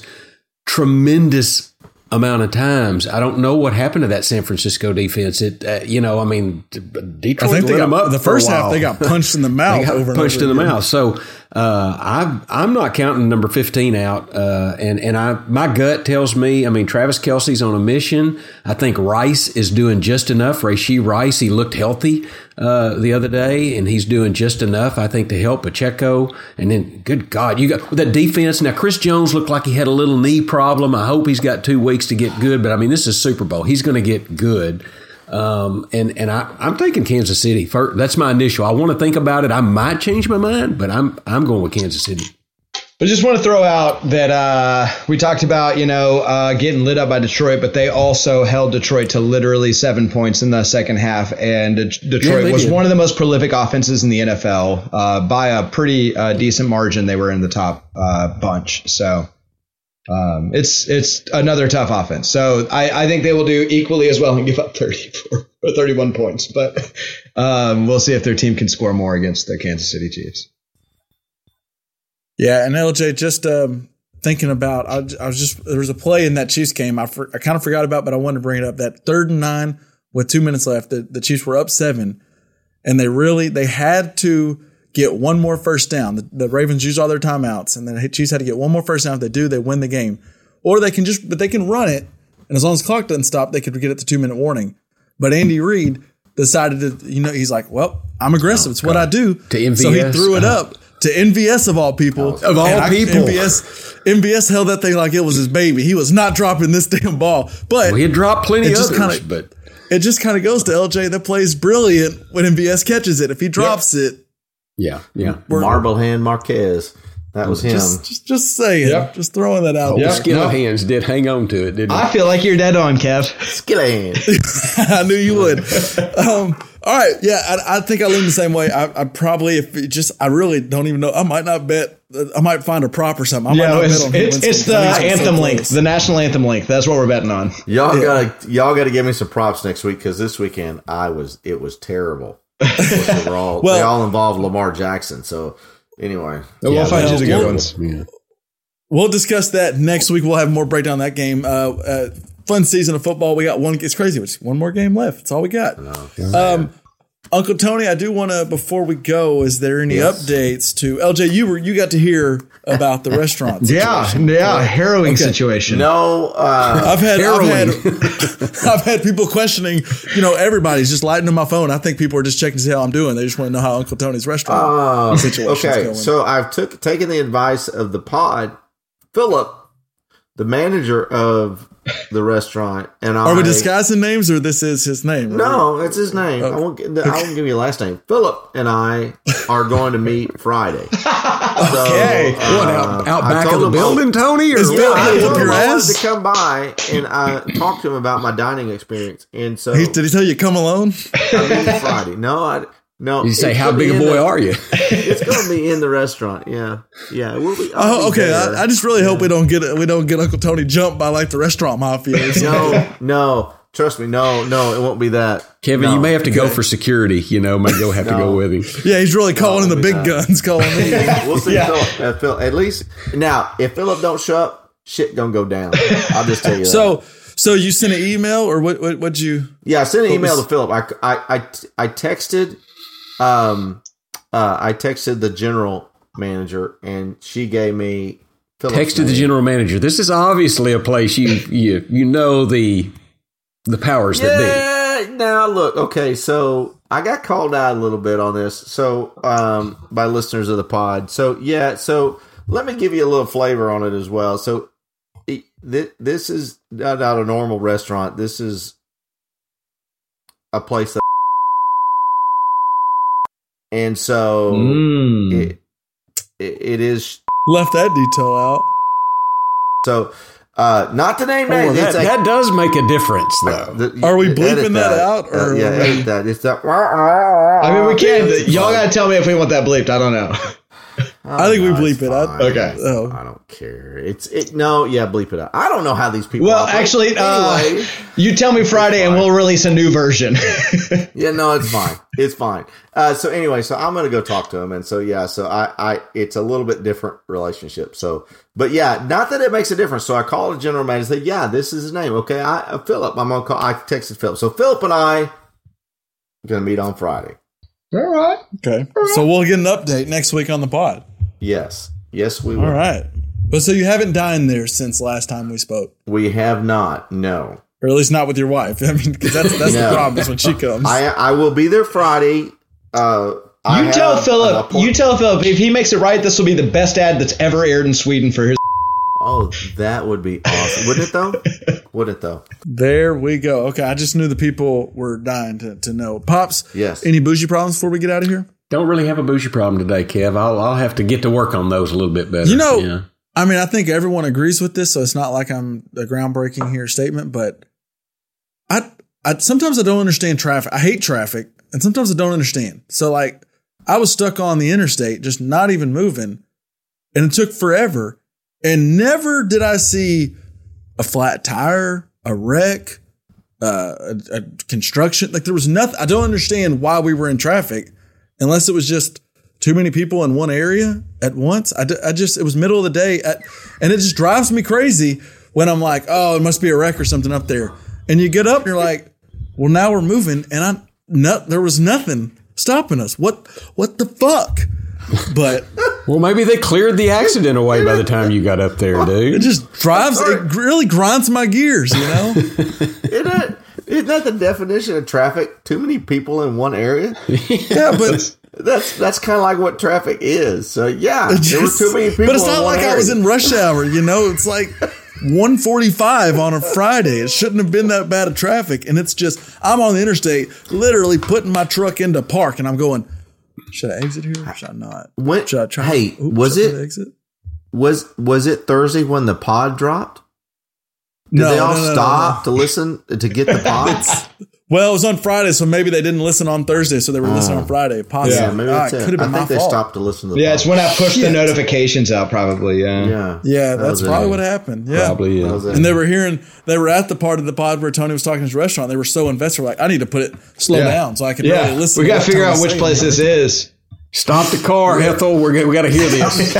tremendous amount of times. I don't know what happened to that San Francisco defense. It, uh, you know, I mean, Detroit I think they lit got them up the for a first half. while. They got punched in the mouth. They got over and punched over in the again. mouth. So uh, I'm I'm not counting number fifteen out, uh, and and I my gut tells me. I mean, Travis Kelce's on a mission. I think Rice is doing just enough. Rashee Rice, he looked healthy uh, the other day, and he's doing just enough, I think, to help Pacheco. And then, good God, you got with that defense now. Chris Jones looked like he had a little knee problem. I hope he's got two weeks to get good. But I mean, this is Super Bowl. He's going to get good. Um, and and I, I'm taking Kansas City. First, that's my initial. I want to think about it. I might change my mind, but I'm I'm going with Kansas City. I just want to throw out that uh, we talked about, you know, uh, getting lit up by Detroit, but they also held Detroit to literally seven points in the second half. And De- Detroit Yeah, was did. one of the most prolific offenses in the N F L. Uh, by a pretty uh, decent margin, they were in the top uh, bunch. So um, it's it's another tough offense. So I, I think they will do equally as well and give up thirty-four or thirty-one points. But um, we'll see if their team can score more against the Kansas City Chiefs. Yeah, and L J, just um, thinking about, I, I was just there was a play in that Chiefs game I, for, I kind of forgot about, but I wanted to bring it up. That third and nine with two minutes left, the, the Chiefs were up seven, and they really they had to get one more first down. The, the Ravens used all their timeouts, and the Chiefs had to get one more first down. If they do, they win the game. or they can just, but they can run it. And as long as the clock doesn't stop, they could get it to two minute warning. But Andy Reid decided to, you know, he's like, well, I'm aggressive. It's what I do. To M V S? So he threw it up to M V S of all people. Of all And I- people. M V S, M V S held that thing like it was his baby. He was not dropping this damn ball. But Well, he had dropped plenty it of just others, kinda- but it just kind of goes to L J that plays brilliant when M V S catches it. If he drops it, yeah, yeah. Marblehand Marquez. That was him. just just just saying, Yep. just throwing that out. The there. skin of hands did hang on to it, didn't I he? feel like you're dead on, Kev. Skillan. I knew you would. Um, all right, yeah, I, I think I lean the same way. I, I probably, if it just, I really don't even know. I might not bet. I might find a prop or something. I might Yeah, not it's, bet on him it's, Winston. it's the I think he's anthem so link, close. the national anthem link. That's what we're betting on. Y'all gotta y'all gotta give me some props next week because this weekend I was it was terrible. They were all Well- they all involved Lamar Jackson. So anyway, We'll find you the good well- ones. Yeah. We'll discuss that next week. We'll have more breakdown of that game. Uh, uh, fun season of football. We got one. It's crazy. It's one more game left. That's all we got. Um, Uncle Tony, I do want to, before we go, is there any Yes. updates to L J? You were you got to hear about the restaurant. Yeah, situation. yeah, harrowing situation. no, uh, I've had I've had, Harrowing. I've had people questioning. You know, everybody's just lighting on my phone. I think people are just checking to see how I'm doing. They just want to know how Uncle Tony's restaurant uh, situation's okay. going. So I've took taken the advice of the pod, Philip, the manager of the restaurant, and I Are we disguising names, or this is his name? No, that's his name. I won't. get- I won't give you a last name. Philip and I are going to meet Friday. So, Okay. uh, What, out, out I back told of the him- building, Tony? Or Is Yeah, Phil- I Hey, told whoop him your I wanted ass? to come by and I talked to him about my dining experience. And so He, did he tell you come alone? I mean Friday. No, I no. you say, it's how gonna be big a in boy the- are you? It's going to be in the restaurant. Yeah, yeah. We'll be, I'll Oh, be okay. there. I, I just really hope we don't get we don't get Uncle Tony jumped by like the restaurant mafia. Or something. no, no. Trust me. No, no. It won't be that. Kevin, No. you may have to go for security. You know, may go have to No. go with him. Yeah, he's really calling in the we big not. guns, calling me. We'll see. Philip, uh, Phil, at least now, if Philip don't show up, shit gonna go down. I'll just tell you that. So, so you sent an email or what? What? What'd you? Yeah, I sent an email was- to Philip. I, I, I, I texted, um, uh, I texted the general manager, and she gave me Philip's Texted the name. general manager. This is obviously a place you you you know the the powers that Yeah. Now look, okay, so I got called out a little bit on this, so um, by listeners of the pod. So yeah, so let me give you a little flavor on it as well. So it, th- this is not, not a normal restaurant. This is a place that, and so Mm. it, it it is Left that detail out. so. Uh, not to name be. names. Oh, that, it's like- that does make a difference, though. the- Are we edit bleeping that out, Uh, or- yeah, edit that. It's that. I mean, we can. Y'all got to tell me if we want that bleeped. I don't know. I think we no, bleep it's it. I- fine. Okay. Oh. I don't care. It's it. No, yeah, bleep it out. I don't know how these people. Well, operate. actually, uh, anyway, you tell me Friday and we'll release a new version. yeah, no, it's fine. It's fine. Uh, so anyway, so I'm gonna go talk to him, and so yeah, so I, I, it's a little bit different relationship. So, but yeah, not that it makes a difference. So I called the general manager. And said, yeah, this is his name. Okay, I, uh, Philip. I'm gonna call. I texted Philip. So Philip and I are gonna meet on Friday. All right. Okay. So we'll get an update next week on the pod. Yes, yes, we will. All right. But so you haven't dined there since last time we spoke, We have not. No. or at least not with your wife. I mean, because that's that's No. the problem is when she comes. I I will be there Friday. Uh, I You tell have an Philip. appoint- You tell Philip if he makes it right, this will be the best ad that's ever aired in Sweden for his. Oh, that would be awesome. Wouldn't it though? Would it though? There we go. Okay, I just knew the people were dying to, to know. Pops, Yes. any bougie problems before we get out of here? Don't really have a bougie problem today, Kev. I'll I'll have to get to work on those a little bit better. You know, yeah. I mean, I think everyone agrees with this, so it's not like I'm a groundbreaking here statement, but I, I sometimes I don't understand traffic. I hate traffic, and sometimes I don't understand. So like, I was stuck on the interstate, just not even moving, and it took forever. And never did I see a flat tire, a wreck, uh, a, a construction. Like there was nothing. I don't understand why we were in traffic unless it was just too many people in one area at once. I, d- I just, it was middle of the day at, and it just drives me crazy when I'm like, oh, it must be a wreck or something up there. And you get up and you're like, well, now we're moving. And I, no, there was nothing stopping us. What, what the fuck? But Well, maybe they cleared the accident away by the time you got up there, dude. It just drives, it really grinds my gears, you know? Isn't that, isn't that the definition of traffic? Too many people in one area? Yeah, but That's that's kind of like what traffic is. So, yeah, just, there were too many people but it's in not one like area. I was in rush hour, you know? It's like one forty-five on a Friday. It shouldn't have been that bad of traffic. And it's just, I'm on the interstate, literally putting my truck into park, and I'm going, should I exit here or should I not? When- should I try? hey, Oops, was should I it- exit? Was was it Thursday when the pod dropped? Did No, they all no, no, no, stop no. to listen to get the pods? Well, it was on Friday, so maybe they didn't listen on Thursday, so they were listening on Friday. Possibly. yeah, maybe Ah, that's it it. could have I been think my they fault. stopped to listen to the Yeah, pod. it's when I pushed Shit. the notifications out, probably. Yeah. Yeah. Yeah, That that's was probably it. what happened. Yeah. Probably, That yeah. was it. And they were hearing, they were at the part of the pod where Tony was talking to his restaurant. They were so invested, like, I need to put it slow Yeah. down so I can Yeah. really listen. We to got what to figure Tony's out which saying. place this is. Stop the car, Ethel. We're g- we got to hear this.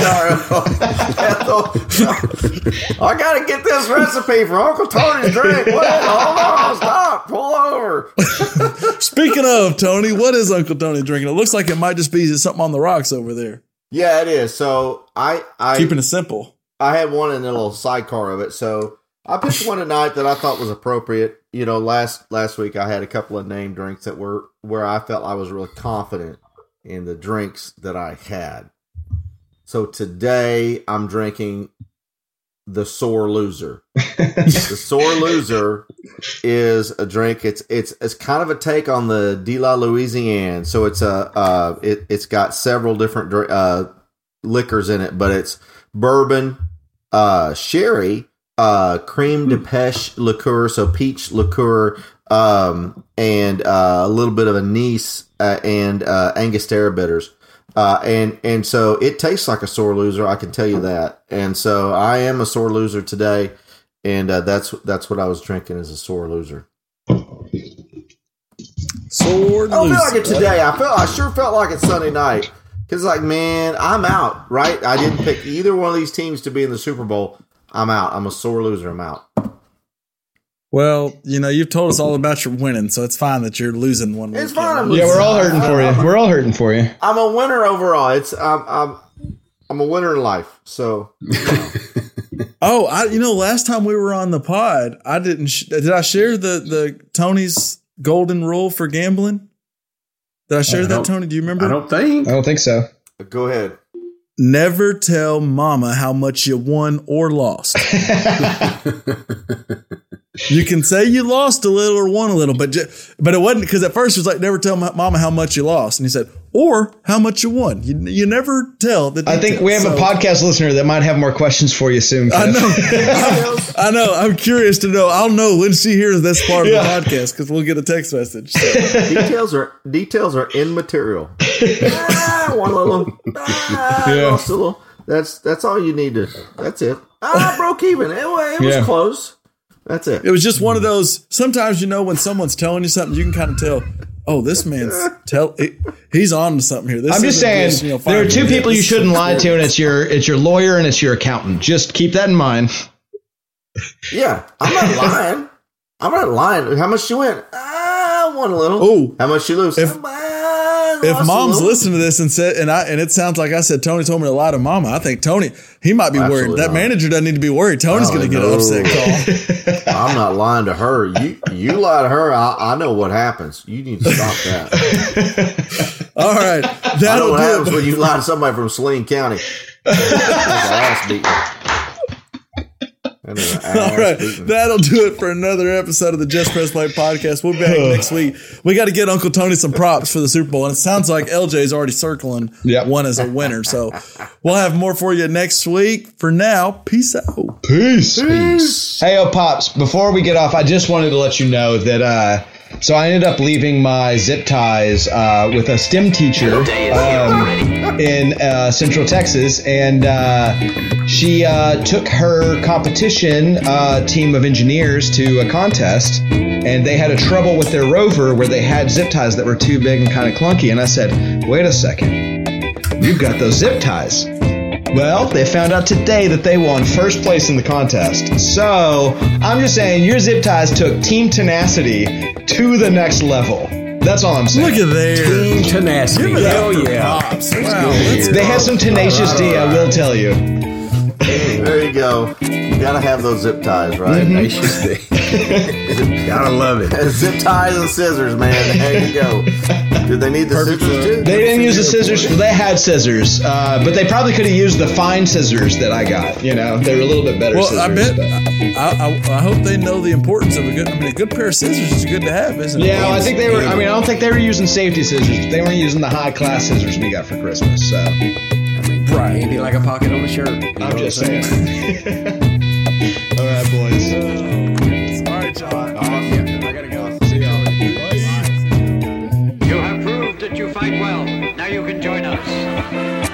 I got to get this recipe for Uncle Tony's drink. Wait, hold on, stop, pull over. Speaking of Tony, what is Uncle Tony drinking? It looks like it might just be something on the rocks over there. Yeah, it is. So I, I, Keeping it simple. I had one in a little sidecar of it. So I picked one tonight that I thought was appropriate. You know, last last week I had a couple of name drinks that were where I felt I was really confident in the drinks that I had. So today I'm drinking the Sore Loser. The Sore Loser is a drink. It's it's it's kind of a take on the De La Louisiane. So it's a uh, it it's got several different dr- uh, liquors in it, but it's bourbon, uh, sherry, uh, creme de pêche liqueur, so peach liqueur, um, and uh, a little bit of anise uh, and uh, Angostura bitters. Uh, and, and so it tastes like a sore loser. I can tell you that. And so I am a sore loser today. And, uh, that's, that's what I was drinking as a sore loser. Sword I don't feel like it loose. today. I felt, I sure felt like it's Sunday night. Cause like, man, I'm out, right? I didn't pick either one of these teams to be in the Super Bowl. I'm out. I'm a sore loser. I'm out. Well, you know, you've told us all about your winning, so it's fine that you're losing one. It's weekend. fine. I'm Yeah, losing. we're all hurting for you. We're all hurting for you. I'm a winner overall. It's, I'm, I'm, I'm a winner in life. So Oh, I you know, last time we were on the pod, I didn't. Sh- did I share the the Tony's golden rule for gambling? Did I share I that, don't- Tony? Do you remember? I don't think. I don't think so. go ahead. Never tell mama how much you won or lost. You can say you lost a little or won a little, but ju- but it wasn't, because at first it was like, never tell ma- mama how much you lost. And he said, or how much you won. You, you never tell the I think details. we have a So- podcast listener that might have more questions for you soon. I Kev. know. I know. I'm curious to know. I'll know when she hears this part of Yeah. the podcast, because we'll get a text message. So. Details are details are immaterial. ah, one little, ah, Yeah. lost a little. That's that's all you need to. That's it. Ah, I broke even. It, wa- it was Yeah. close. That's it. It was just one of those. Sometimes, you know, when someone's telling you something, you can kind of tell, oh, this man's tell he, he's on to something here. This I'm just isn't saying just, you know, there are fine, two yeah, people you this- shouldn't lie to, and it's your it's your lawyer and it's your accountant. Just keep that in mind. Yeah, I'm not lying. I'm not lying. How much you win? Ah, I won a little. Oh. How much you lose? If- Ah, If lost a mom's little. listening to this and said, and I, and it sounds like I said, Tony told me to lie to mama. I think Tony, he might be Absolutely worried. That not. manager doesn't need to be worried. Tony's Oh, going to get no. an upset call. I'm not lying to her. You you lie to her. I, I know what happens. You need to stop that. All right. I know That'll what happens do it. when you lie to somebody from Saline County. Ass beating. That is an ass All right. beating. That'll do it for another episode of the Just Press Play podcast. We'll be back next week. We got to get Uncle Tony some props for the Super Bowl. And it sounds like L J's already circling Yep. one as a winner. So we'll have more for you next week. For now, peace out. Peace. Peace. Hey, oh, Pops, before we get off, I just wanted to let you know that, uh, so I ended up leaving my zip ties uh, with a STEM teacher um, in uh, Central Texas, and uh, she uh, took her competition uh, team of engineers to a contest, and they had a trouble with their rover where they had zip ties that were too big and kind of clunky, and I said, wait a second, you've got those zip ties. Well, they found out today that they won first place in the contest. So, I'm just saying, your zip ties took Team Tenacity to the next level. That's all I'm saying. Look at there. Team tenacity. Give it Hell up for yeah. Pops. Wow. Let's They have some tenacious D, I will tell you. There you go. You gotta have those zip ties, right? Tenacious D. Gotta love it. Zip ties and scissors, man. There you go. Did they need the Perfect scissors for- too? They didn't use the scissors. They had scissors, uh, but they probably could have used the fine scissors that I got. You know, they were a little bit better Well, scissors. I bet. but- I, I, I hope they know the importance of a good. I mean, a good pair of scissors is good to have, isn't it? Yeah, well, I think they were. I mean, I don't think they were using safety scissors. But they weren't using the high class scissors we got for Christmas. So Right. Handy like a pocket on a shirt. You know I'm what just saying? saying. All right, boys. All right, John. Yeah, I gotta go. See y'all. You have proved that you fight well. Now you can join us.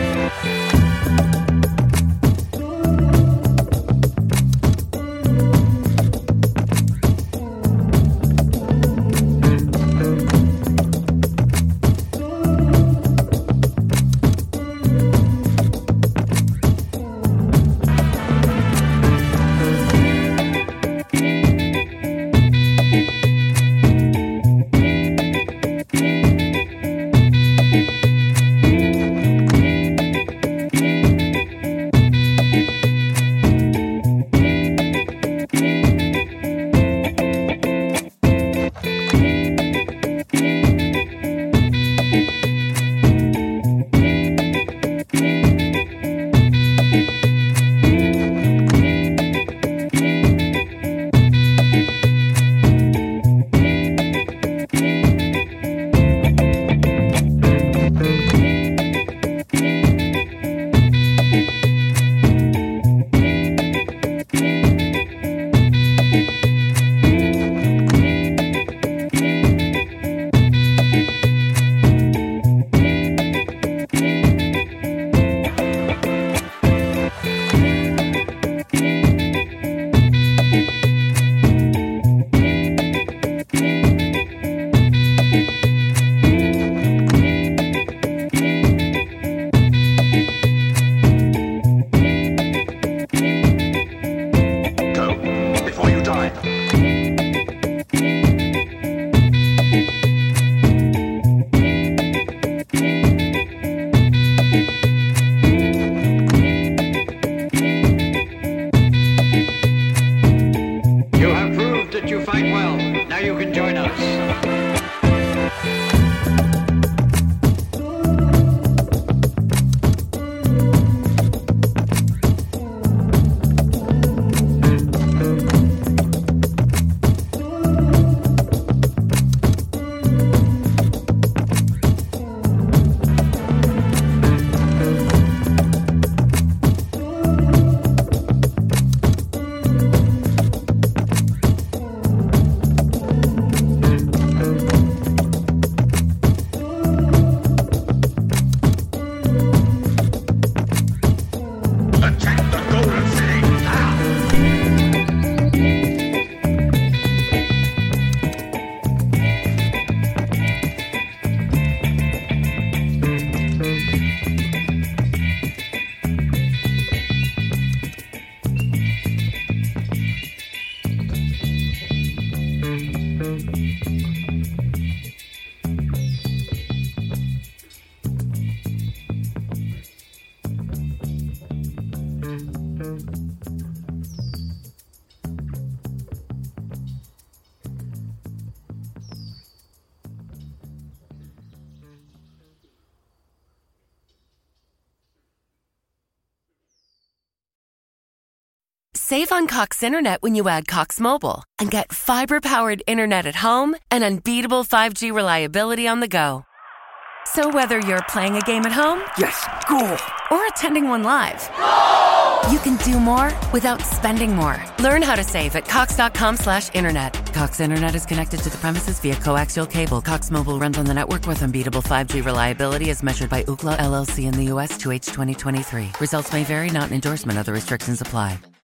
Save on Cox Internet when you add Cox Mobile and get fiber-powered internet at home and unbeatable five G reliability on the go. So whether you're playing a game at home, Yes, goal. or attending one live, you can do more without spending more. Learn how to save at cox.com slash internet. Cox Internet is connected to the premises via coaxial cable. Cox Mobile runs on the network with unbeatable five G reliability as measured by Ookla L L C in the U S to H twenty twenty-three. Results may vary, not an endorsement. Other restrictions apply.